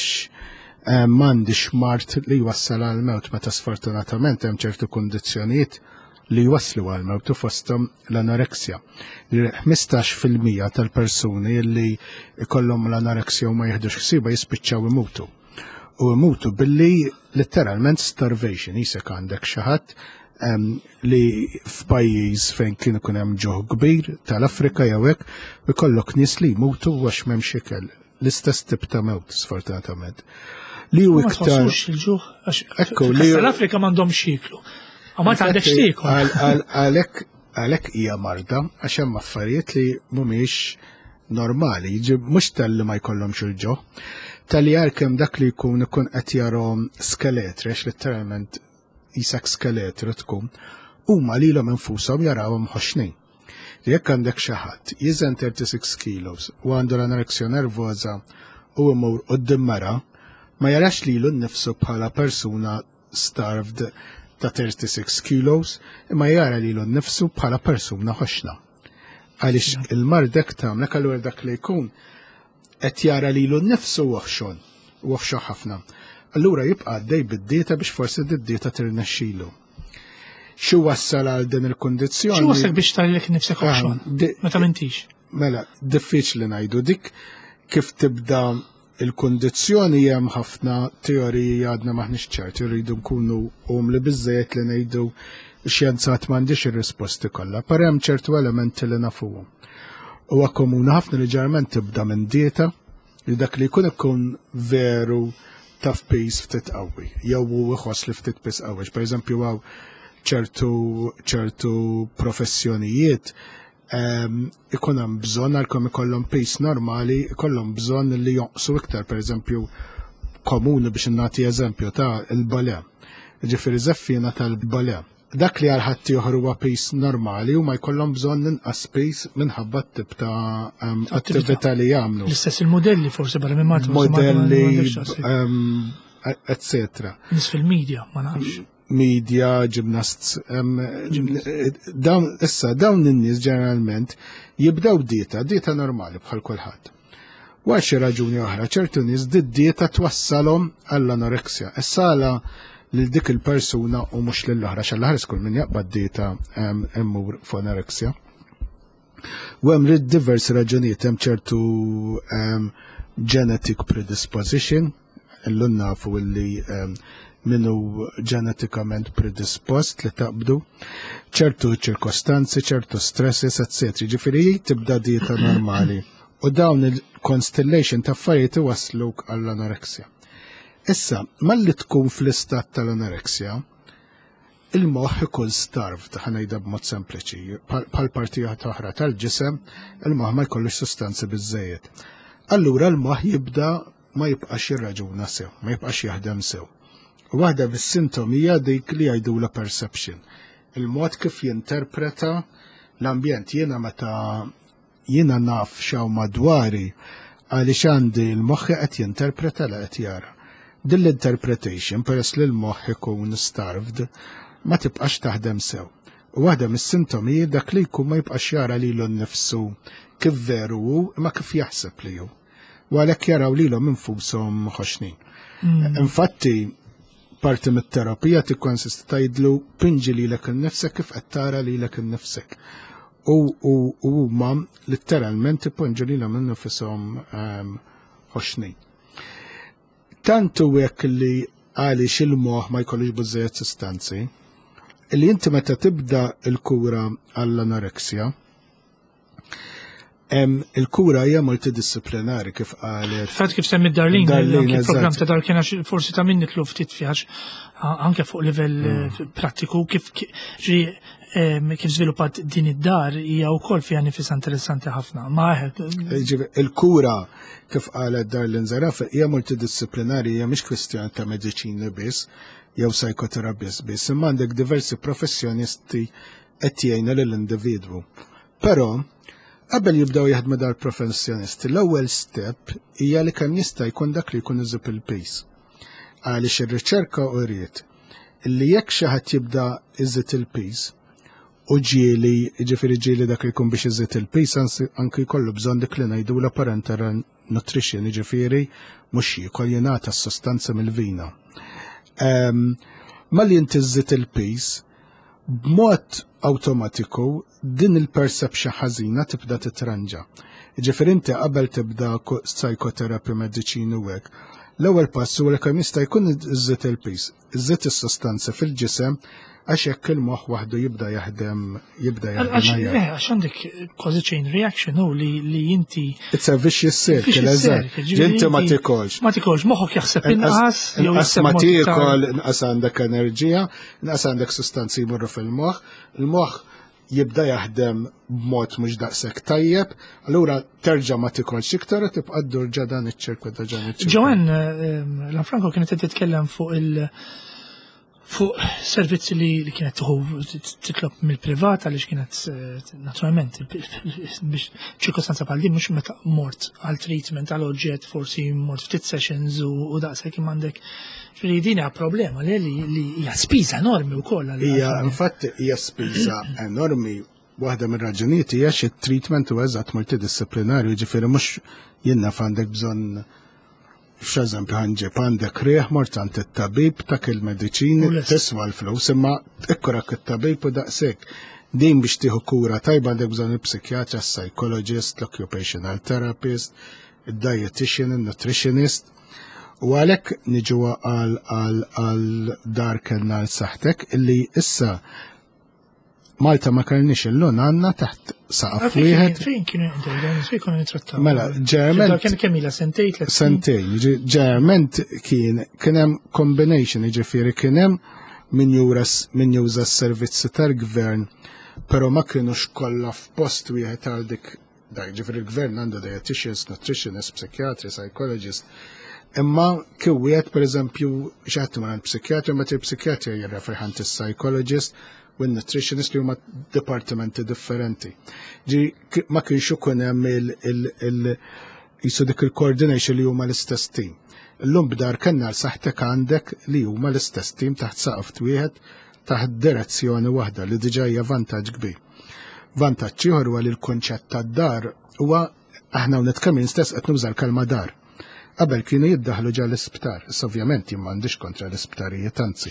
miex m'għandix mart li jwassal għal-mewt, meta sfortunatament hemm ċertu kundizzjonijiet li jwasslu għal-mewt u fosthom l-anoreksja. fifteen fil-mija tal-persuni li jkollhom l-anoreksja u ma jieħdux ħsieba jispiċċaw imutu. U imutu billi letteralment starvation, jisek għandek xi ħadd Um, li f'pajjiż fejn kien ikun hemm ġuħ kbir tal-Afrika jew hekk u jkollok nies li jmutu għax m'hemm xikel. L-istess tip ta' mewt sfortunatament. Li hu iktar il-ġuħ għax l-Afrika m'għandhomx jiklu. Ma tgħandek xtieku. Għalhekk għalhekk hija marda għax hemm affarijiet li mhumiex normali, mhux tal-li ma jkollhomx il-ġuħ. Tal-li għalkemm dak li jkun ikun qed jarhom skeletri għax letteralment jisak skeletri tkun, huma lilhom infushom jarawhom ħoxnin. Jekk għandek xi ħadd jiżen thirty-six kilos u għandu l-anoreksja nervoża u imur quddiem mara, ma jarax lilu nnifsu bħala persuna starved ta' thirty-six kilos, imma jara lilu nnifsu bħala persuna ħoxna. Għaliex il-mardek tagħmlek allura dak li jkun qed jara lilu nnifsu waħxon, waħxon ħafna. Allura jibqa' għaddej bid-dieta biex forsi d-dieta tirnexxielu. X'u wassal għal din il-kundizzjoni? X'u wassal biex tagħlek nifsek ħoxon? Meta m'intix. Mela, diffiċli ngħidu dik kif tibda il-kondizzjoni hemm ħafna teoriji għadna maħniex ċerti, rridu nkunu umli biżejjed li ngħidu x-xjenzat m'għandix ir-risposti kollha, però hemm ċertu elementi li nafuhom. Huwa komuni ħafna li ġarment tibda minn dieta li dak li jkun ikun veru taf pis ftit qawwi, jew hu iħoss li ftit pis qawwi. Pereżempju għaw ċertu ċertu professjonijiet ikun hemm bżonn għalkemm ikollhom pis normali, ikollhom bżonn li jonqsu iktar, pereżempju komuni biex nagħti eżempju ta' il-balè. Ġifieri żeffina tal-balè. Dak li għal ħadd ieħor huwa pis normali huma jkollhom bżonn inqas pis minħabba t-tip ta' attività li jagħmlu. L-istess il-modelli forsi barra minn Malta. Modelli, et cetera. Nis fil-medja, ma nafx. Media, gymnasts, dawn issa dawn in-nies ġeneralment jibdew dieta, dieta normali bħal kulħadd. Wa xi raġuni oħra, ċertu nies di-dieta twassalhom għall-anoreksja. Issa għala lil dik il-persuna u mhux lill-oħra, x'all-ħares kull min jaqbad dieta immur fuq anoreksja. U hemm diversi raġunijiet, hemm ċertu genetic predisposition, illum nafu li minnu ġenetikament predispost li taqbdu, ċertu ċirkostanzi, ċertu stresses, et cetera. Ġifieri tibda dieta normali. U dawn il-constellation ta' affarijiet iwasluk għall-anoreksja. Issa, malli tkun fl-istat tal-anoreksja, il-moħħ ikun starved, ħanajda b'mod sempliċi, bħal partijiet oħra tal-ġisem, il-moħħ ma jkollux sustanzi biżżejjed. Allura l-moħħ jibda ma jibqax jirraġuna sew, ma jibqax jaħdem sew. Waħda bis-sintomi hija dik li jgħidula perception. Il-mod kif jinterpreta l-ambjent. Jiena meta jiena naf x'hawn madwari għaliex għandi l-moħħ qed jinterpreta li qed jara. Din l-interpretation peress li l-moħħ ikun starved ma tibqax taħdem sew. U waħda mis-sintomi dak li jkun ma jibqax jara lilu nnifsu kif veru hu imma kif jaħseb li hu. U għalhekk jaraw lilhom infushom ħoxnin. Infatti parti mit-terapija tikkonsisti tgħidlu pinġi lilek innifsek kif qed tara lilek innifsek. U huma litteralment ipoġġu lilhom innifishom ħoxnin. Tantu hekk li għaliex il-moħħ ma jkollux biżżejjed sustanzi, li inti meta tibda l-kura għall-anoreksja, il-kura hija multidisciplinari kif qalet. Fat kif semmi Darlene, anke il-programm ta' dar kien forsi ta' minni tlu ftit fiħax anke fuq livell prattiku kif kif żviluppat din id-dar hija wkoll fiha nifisha interessanti ħafna. Ma il-kura kif qalet Darlene Zaraf hija multidisciplinari, hija mhix kwestjoni ta' mediċini biss jew psikoterapist biss, imma għandek diversi professjonisti qed jgħinu lill-individwu. Però qabel jibdew jaħdmu dal-professjonisti, l-ewwel step hija li kemm jista' jkun dak li jkun iżib il-pace. Għaliex ir-riċerka uriet li jekk xi ħadd jibda iżid il-pace u ġieli, jiġifieri ġieli dak li jkun biex iżid il-pace anke jkollu bżonn dik li ngħidula parenteral nutrition, jiġifieri mhux jiekol jingħata s-sostanza mill-vina. Malli inti iżid il-pace b'mod awtomatiku din il-perception ħażina tibda titranġa. Ġifieri inti qabel tibda psychotherapy mediċini u hekk, l-ewwel pass huwa li kemm jista' jkun iżżid il-pace, iżżid is-sostanza fil-ġisem għax hekk il-moħħ waħdu jibda jaħdem jibda jaħdem. Għax għandek kważi chain reaction hu li inti. It's a vicious circle, eżatt. Inti ma tikolx. Ma tikolx, moħħok jaħseb inqas jew jaħseb ma tiekol, inqas għandek enerġija, inqas għandek sustanzi jmorru fil-moħħ, il-moħħ jibda jaħdem b'mod mhux daqshekk tajjeb, allura terġa' ma tikolx iktar tibqa' ddur ġa dan iċ-ċirku ta' ġan iċ-ċirku. Joanne, Lanfranco kienet qed titkellem fuq il- fuq servizzi li kienet tuħu titlob mill-privat għaliex kienet naturalment biex ċirkostanza bħal din mhux meta mort għal treatment għal oġġett forsi mort ftit sessions u daqshekk kemm għandek ġifieri din hija problema li li hija spiża enormi wkoll. Hija infatti hija spiża enormi. Waħda mir-raġunijiet hija xi treatment huwa eżatt multidisciplinarju, ġifieri mhux jien naf għandek bżonn f'eżempju ħanġib għandek rieħ mort għand it-tabib dak il-mediċini tiswa l-flus imma ikkurak it-tabib u daqshekk. Din biex tieħu kura tajba għandek bżonn il-psikjatra, psychologist, l-occupational therapist, id-dietitian, il-nutritionist, u għalhekk niġu għal għal għal dar kellna l-saħtek illi issa Malta ma kellniex illum għandna taħt saqaf wieħed. Fejn kienu għandhom, fejn kienu nittrattaw? Mela, ġerment. Kien kemm ilha sentejn tliet sentejn. Ġerment kien kien hemm combination, jiġifieri kien hemm min jura min juża s-servizzi tal-gvern, però ma kienux kollha f'post wieħed għal dik dak ġifieri l-gvern għandu dietitians, nutritionist, psychiatrist, psychologist. Imma kien wieħed pereżempju x'għadd ma psikiatri, ma psikiatri jirrefer ħant is-psychologist u n-nutritionist li huma dipartimenti differenti. Ġi ma kienx ikun hemm il-jisu dik il-coordination li huma l-istess team. Illum b'dar kellna l-saħtek għandek li huma l-istess team taħt saqaf wieħed taħt direzzjoni waħda li diġà hija vantaġġ kbir. Vantaġġ ieħor huwa li l-kunċett tad-dar huwa aħna hawnhekk kemm stess qed nuża l-kelma dar. Qabel kienu jiddaħlu ġa l-isptar, issa ovvjament jien m'għandix kontra l-isptarijiet anzi.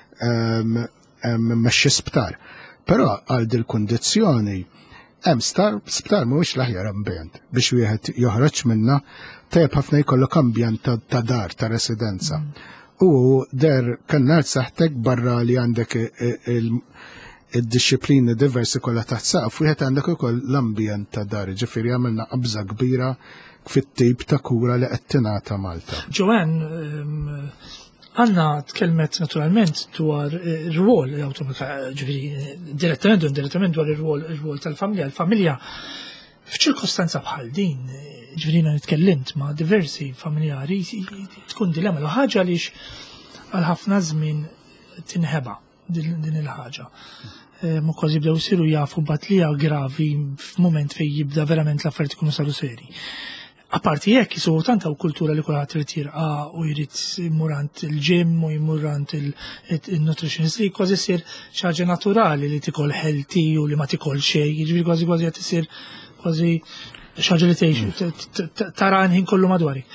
Mmexxi sptar. Però għal dil kundizzjoni hemm star sptar mhuwiex l-aħjar ambjent biex wieħed joħroġ minnha tajjeb ħafna jkollok ambjent ta' dar ta' residenza. U der kellna saħtek barra li għandek id-disciplini diversi kollha taħt saqaf, wieħed għandek ukoll l-ambjent ta' dar, ġifieri għamilna qabża kbira fit-tip ta' kura li qed tingħata Malta. Joanne, Anna tkellmet naturalment dwar ir-rwol ġifieri direttament u indirettament dwar ir-rwol tal-familja. L-familja f'ċirkostanza bħal din, ġifieri nitkellimt ma' diversi familjari tkun dilemma l ħaġa għaliex għal ħafna żmien tinħeba din il-ħaġa. Ma kważi jibdew isiru jafu batlija gravi f'mument fejn jibda verament l-affarijiet ikunu saru seri. Aparti jekk jisu tanta u kultura li kulħadd irid jirqa' u jrid immurant il-ġim u jmurant il-nutritionist li kważi jsir xi ħaġa naturali li tikol healthy u li ma tikol xejn, jiġifieri kważi kważi qed isir kważi xi ħaġa li tgħix tara ħin kollu madwarik.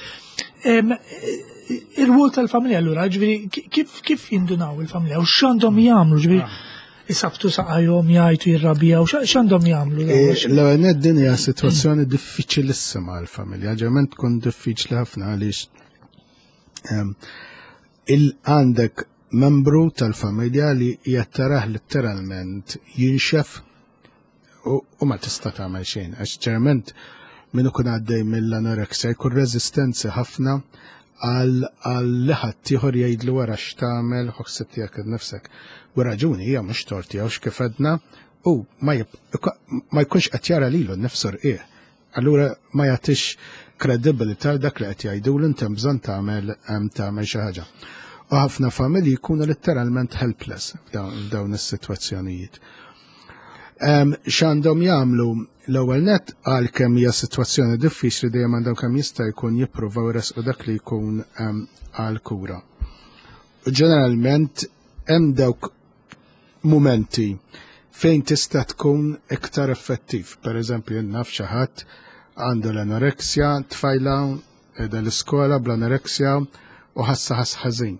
Ir-rwol tal-familja allura ġifieri kif jindunaw il-familja u x'għandhom jagħmlu ġifieri isabtu saqajhom jgħidu jirrabjaw x'għandhom jagħmlu. L-ewwel din hija sitwazzjoni diffiċilissima għall-familja, ġement tkun diffiċli ħafna għaliex il-għandek membru tal-familja li jattaraħ letteralment jinxef u ma tista' tagħmel xejn għax ġerment min ikun għaddej mill-anoreksja jkun reżistenzi ħafna għal liħat ieħor jgħidlu wara x'tagħmel ħossib tiegħek innifsek. U raġuni hija mhux torti għax kif għedna u ma jkunx qed jara lilu nnifsu rqieq. Allura ma jagħtix credibilità dak li qed jgħidulu inti hemm bżonn tagħmel tagħmel xi ħaġa. U ħafna familji jkunu letteralment helpless f'dawn is-sitwazzjonijiet. X'għandhom jagħmlu l-ewwel nett għalkemm hija sitwazzjoni diffiċli dejjem għandhom kemm jista' jkun jippruvaw iresqu dak li jkun għal kura. Ġeneralment hemm dawk momenti fejn tista' tkun iktar effettiv. Pereżempju naf xi ħadd għandu l-anoreksja, tfajla qiegħda l-iskola bl-anoreksja u ħassa ħass ħażin.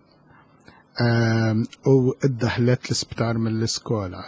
U iddaħlet l-isptar mill-iskola.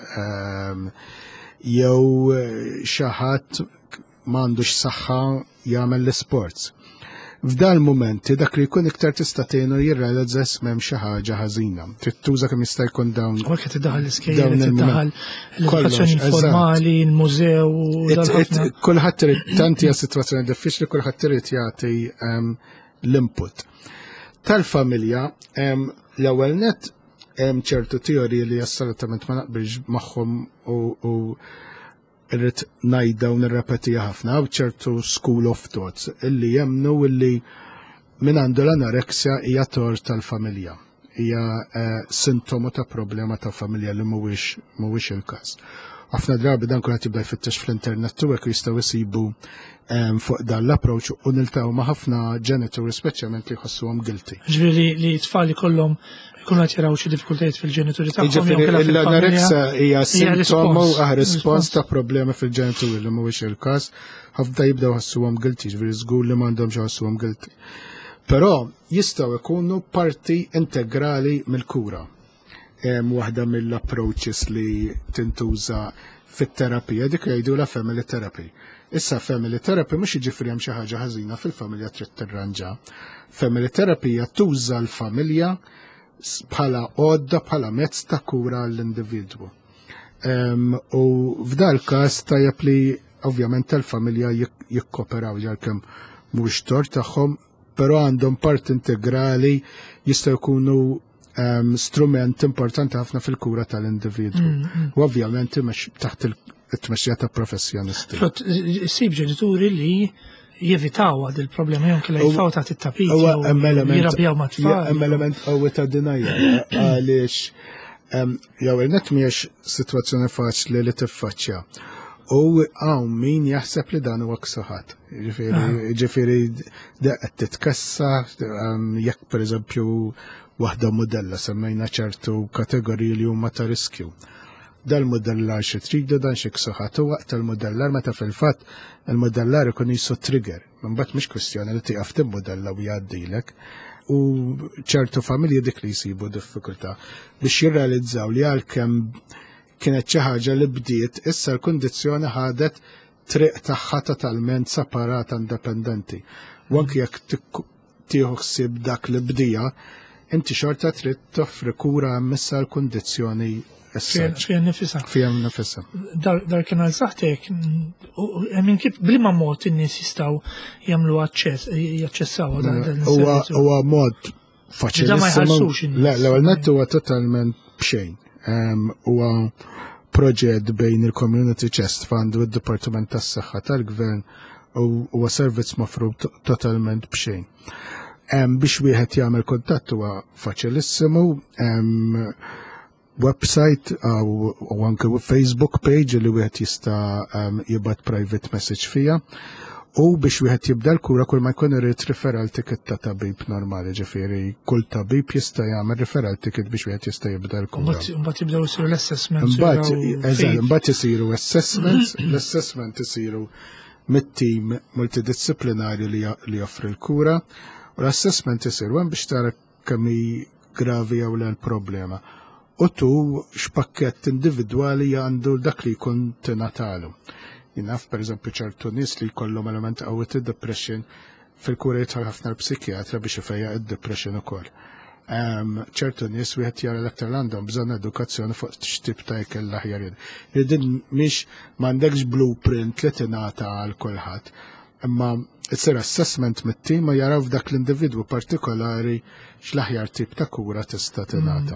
Jew xi ħadd m'għandux saħħa jagħmel l-isports. F'dan il-momenti dak li jkun iktar tista' tgħinu jirrealizza m'hemm xi ħaġa ħażina. Trid tuża kemm jista' jkun dawn. U qed tiddaħħal l-iskejjel, tiddaħħal l-edukazzjoni informali, il-mużew u kulħadd irid tant hija sitwazzjoni diffiċli, kulħadd irid jagħti l-input. Tal-familja l-ewwel nett hemm ċertu teoriji li assolutament ma naqbilx magħhom u irrid ngħidha u nirrepetija ħafna u ċertu school of thoughts illi jemnu illi min għandu l-anoreksja hija tort tal-familja. Hija sintomu ta' problema ta' familja li mhuwiex mhuwiex il-każ. Ħafna drabi dan kulħadd jibda jfittex fl-internet u hekk jistgħu jsibu fuq dan l-approach u niltgħu ma' ħafna ġenituri speċjalment li jħossuhom guilty. Ġifieri li t-tfal ikollhom jkunu qed jaraw xi diffikultajiet fil-ġenituri tagħhom. L-anoreksja hija sintomu aħ rispons ta' problemi fil-ġenituri li mhuwiex il-każ, ħafna jibdew ħossuhom guilty, ġifieri żgur li m'għandhomx ħossuhom guilty. Però jistgħu jkunu parti integrali mill-kura. Waħda mill-approaches li tintuża fit-terapija dik jgħidula family therapy. Issa family therapy mhux jiġifieri hemm xi ħaġa ħażina fil-familja trid tirranġa. Family therapy hija tuża l-familja bħala għodda bħala mezz ta' kura l-individwu. U f'dal każ tajjeb li ovvjament tal-familja jikkoperaw ġalkemm mhux tort tagħhom, però għandhom part integrali jistgħu jkunu um, strument importanti ħafna fil-kura tal-individwu. Mm, U ovvjament taħt it-tmexxija ta' professjonisti. Frott, sib ġenituri li jevitaw għad il-problema jom kella jifaw ta' t-tapiti u jirabjaw ma' tfal. Hemm element qawwi ta' dinajja għaliex jew il-net mhijiex sitwazzjoni faċli li tiffaċċja. U għaw min jaħseb li dan huwa ksaħat. Ġifieri qed titkassa jekk pereżempju waħda modella semmejna ċertu kategoriji li huma ta' riskju. Dal-modellar xi tridu dan xi ksaħat u waqt il-modellar meta fil-fatt il-modellar ikun jisu trigger. Imbagħad mhix kwestjoni li tieqaf timmodella u jgħaddilek. U ċertu familji dik li jsibu diffikultà biex jirrealizzaw li għalkemm kienet xi ħaġa li bdiet issa l-kundizzjoni ħadet triq tagħha totalment separata indipendenti. U anke jekk tieħu ħsieb dak li bdija, inti xorta trid toffri kura missa l-kundizzjoni Fija nifisa. Fija nifisa. Dar kien għal saħtek, għamin kif blima mod in-nies jistaw jagħmlu jaċċessaw dan. Huwa mod faċli. Ma jħallsux in-nies. Le, l-ewwel nett huwa totalment bxejn. Huwa proġett bejn il-Community Chest Fund u d-Dipartiment tas-Saħħa tal-Gvern u huwa servizz mofrub totalment bxejn. Biex wieħed jagħmel kuntatt huwa faċilissimu, website u anke Facebook page li wieħed jista' jibgħat private message fija. U biex wieħed jibda l-kura kull ma jkun irid referral ticket ta' tabib normali, ġifieri kull tabib jista' jagħmel referral ticket biex wieħed jista' jibda l-kura. Mbagħad jibdew isiru l-assessments. Mbagħad isiru assessments, l-assessment isiru mit-tim multidisciplinari li joffri l-kura u l-assessment isiru hemm biex tara kemm gravi jew l-problema. U tu x'pakkett individwali għandu dak li jkun tingħatalu. Jinaf per eżempju ċertu nies li jkollhom element qawwi id-depression fil-kura jitħol ħafna l-psikjatra biex ifejja id-depression ukoll. ċertu nies wieħed jara l-aktar għandhom bżonn edukazzjoni fuq x'tip ta' ikel l-aħjar jien. Din mhix m'għandekx blueprint li tingħata għal kulħadd. Imma isir assessment mit-tim ma jaraw f'dak l-individwu partikolari x'l-aħjar tip ta' kura tista' tingħata.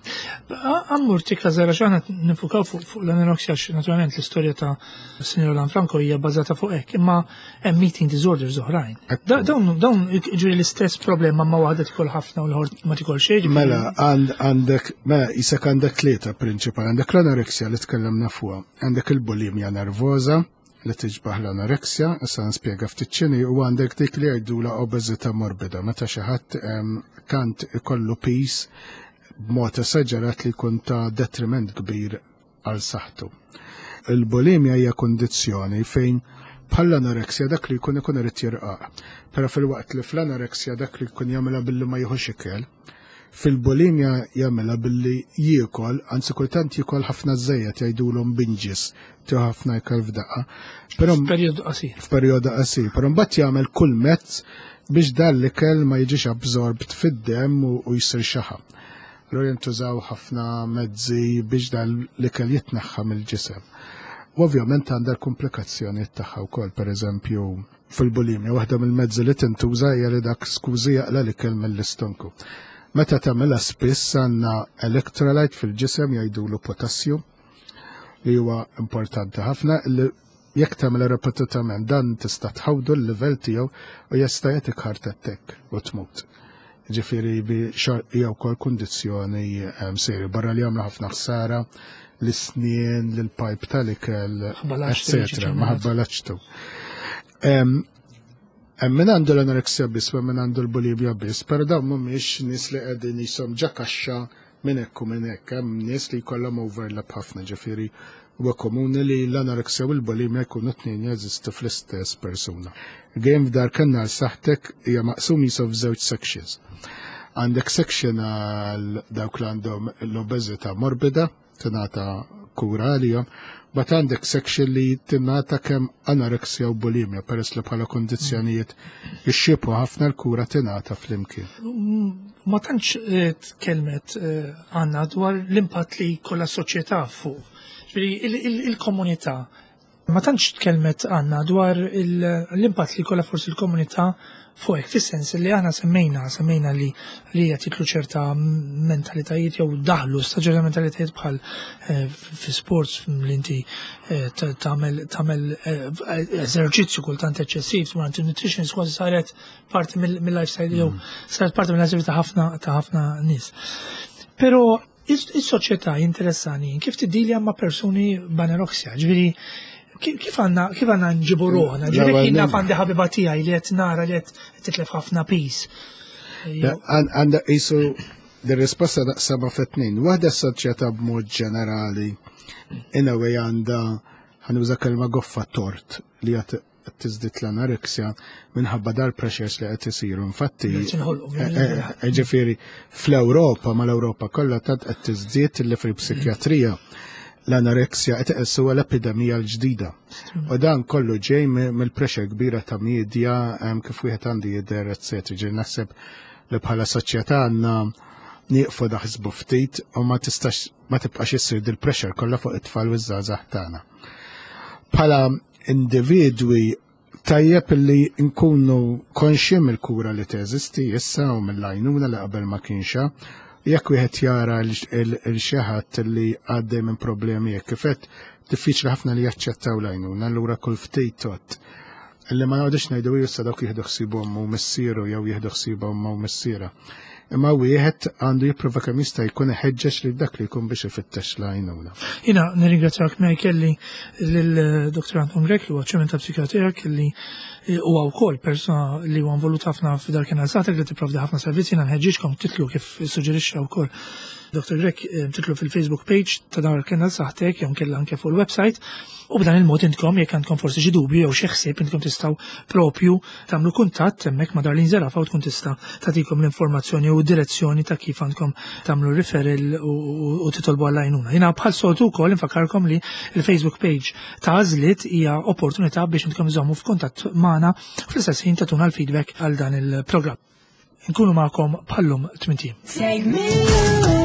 Ammur tikla żgħira x'aħna nifukaw fuq l-anoreksja naturalment l-istorja ta' Sinjor Lanfranco hija bbażata fuq hekk, imma hemm eating disorders oħrajn. Dawn dawn ġieli l-istess problema ma waħda tikol ħafna u l-ħor ma tikol xejn. Mela għandek mela isek għandek tlieta prinċipali, għandek l-anoreksja li tkellimna fuqha, għandek il-bulimja nervoża li tiġbaħ l-anoreksja, issa nispjega ftit x'inhi, u għandek dik li jgħidula obeżità morbida, meta xi ħadd kant ikollu peace b'mod esaġerat li jkun ta' detriment kbir għal saħħtu. Il-bulimja hija kondizzjoni fejn bħall-anoreksja dak li jkun ikun irid jirqaq. Però fil-waqt li fl-anoreksja dak li jkun jagħmilha billi ma jieħux ikel, fil-bulimja jagħmilha billi jiekol, anzi kultant jiekol ħafna żejjed jgħidulhom binges, tieħu ħafna ikel f'daqqa. F'perjodu qasir. F'perjodu qasir, però mbagħad jagħmel kull mezz biex dan l-ikel ma jiġix absorbt fid-demm u jsir xaħam. Allura jintużaw ħafna mezzi biex dan l-ikel jitneħħa mill-ġisem. U ovvjament għandha l-komplikazzjonijiet tagħha wkoll, pereżempju fil-bulimja waħda mill-mezzi li tintuża hija li dak skużi jaqla l-ikel mill-istonku. Meta tagħmilha spiss għandna electrolyte fil-ġisem jgħidulu potassium li huwa importanti ħafna li jekk tagħmel repetutament dan tista' tħawdu l-livell tiegħu u jista' jagħtik heart attack u tmut. Ġifieri hija wkoll kundizzjoni seri barra li jagħmlu ħafna ħsara l-isnien, l-pipe tal-ikel, eccetera, maħabba l-aċtu. Min għandu l-anoreksja biss u min għandu l-bulimja biss, però dawn mhumiex nies li qegħdin jisom ġa kaxxa minn hekk u minn hekk, hemm nies li jkollhom overlap ħafna, ġifieri huwa komuni li l-anoreksja u l-bulimja jkunu tnejn jeżistu fl-istess persuna. Game f'dar kanna saħtek hija maqsum jisof żewġ sections. Għandek section għal dawk li għandhom l-obeżità morbida, tingħata kura għalihom, bat għandek section li tingħata kemm anoreksja u bulimja peress li bħala kondizzjonijiet ixxibħu ħafna l-kura tingħata flimkien. Ma tantx tkellmet Anna dwar l-impatt li jkollha s-soċjetà fuq. Il-komunità. Ma tantx tkellmet Anna dwar l-impatt li jkollha forsi l-komunità fuq, fis-sens li aħna semmejna, semmejna li li qed jitlu ċerta mentalitajiet jew daħlu staġġerta mentalitajiet bħal fi sports li inti tagħmel tagħmel eżerċizzju kultant eċċessiv, ma nutrition kważi saret parti mill-lifestyle jew saret parti mill-lifestyle ta' ħafna ta' ħafna nies. Però is-soċjetà interessani kif tiddilja ma' persuni b'anoreksja, ġifieri kif għanna kif għanna nġibu ruħna, ġifieri kien naf għandi ħabiba tiegħi li qed nara li qed titlef ħafna pis. Għandha qisu dir-risposta naqsama f'tnejn. Waħda s-soċjetà b'mod ġenerali in a way għandha ħanuża kelma goffa tort li qed tiżdied l-anoreksja minħabba dal-pressures li qed isiru. Infatti, ġifieri fl-Ewropa mal-Ewropa kollha tant qed tiżdied li fil-psikjatrija l-anoreksja qed iqissu l-epidemija l-ġdida. U dan kollu ġej mill-pressure kbira ta' media kif wieħed għandi jidher et cetera. Ġej naħseb li bħala soċjetà għandna nieqfu daħsbu ftit u ma tistax ma tibqax issir dil-pressure kollha fuq it-tfal u ż-żgħażagħ tagħna. Bħala individwi tajjeb li nkunu konxi mill-kura li teżisti issa u mill-għajnuna li qabel ma kienxa. Jekk wieħed jara l-xi ħadd li għaddej minn problemi jekk kifet diffiċli ħafna li jaċċettaw l-għajnuna, allura kull ftit tot. Illi ma nqogħdux ngħidu issa dawk jieħdu ħsiebhom u missieru jew jieħdu ħsiebhom u missiera. Imma wieħed għandu jipprova kemm jista' jkun iħeġġeġ li dak li jkun biex ifittex l-għajnuna. Jiena nirringrazzjak miegħi kelli lill-Doktor Anton Grek li huwa ċemen ta' psikjatria kelli huwa wkoll persuna li huwa involut ħafna f'dar kien għażatek li tipprovdi ħafna servizzi jiena nħeġġiġkom titlu kif suġġerixxa wkoll Doktor Grek titlu fil-Facebook page ta' dar kien għażatek jew kellha anke fuq il-website u b'dan il-mod intkom jekk għandkom forsi xi dubju jew xi ħsieb intkom tistgħu propju tagħmlu kuntatt hemmhekk ma' Darlene Zerafa u tkun tista' tagħtikom l-informazzjoni u direzzjoni ta' kif għandkom tagħmlu referral u titolbu għall-għajnuna. Jiena bħal soltu wkoll infakkarkom li l-Facebook page ta' Għażliet hija opportunità biex intkom iżommu f'kuntatt magħna fl-istess ħin tatuna l-feedback għal dan il-programm. Nkunu magħkom bħallum tmien.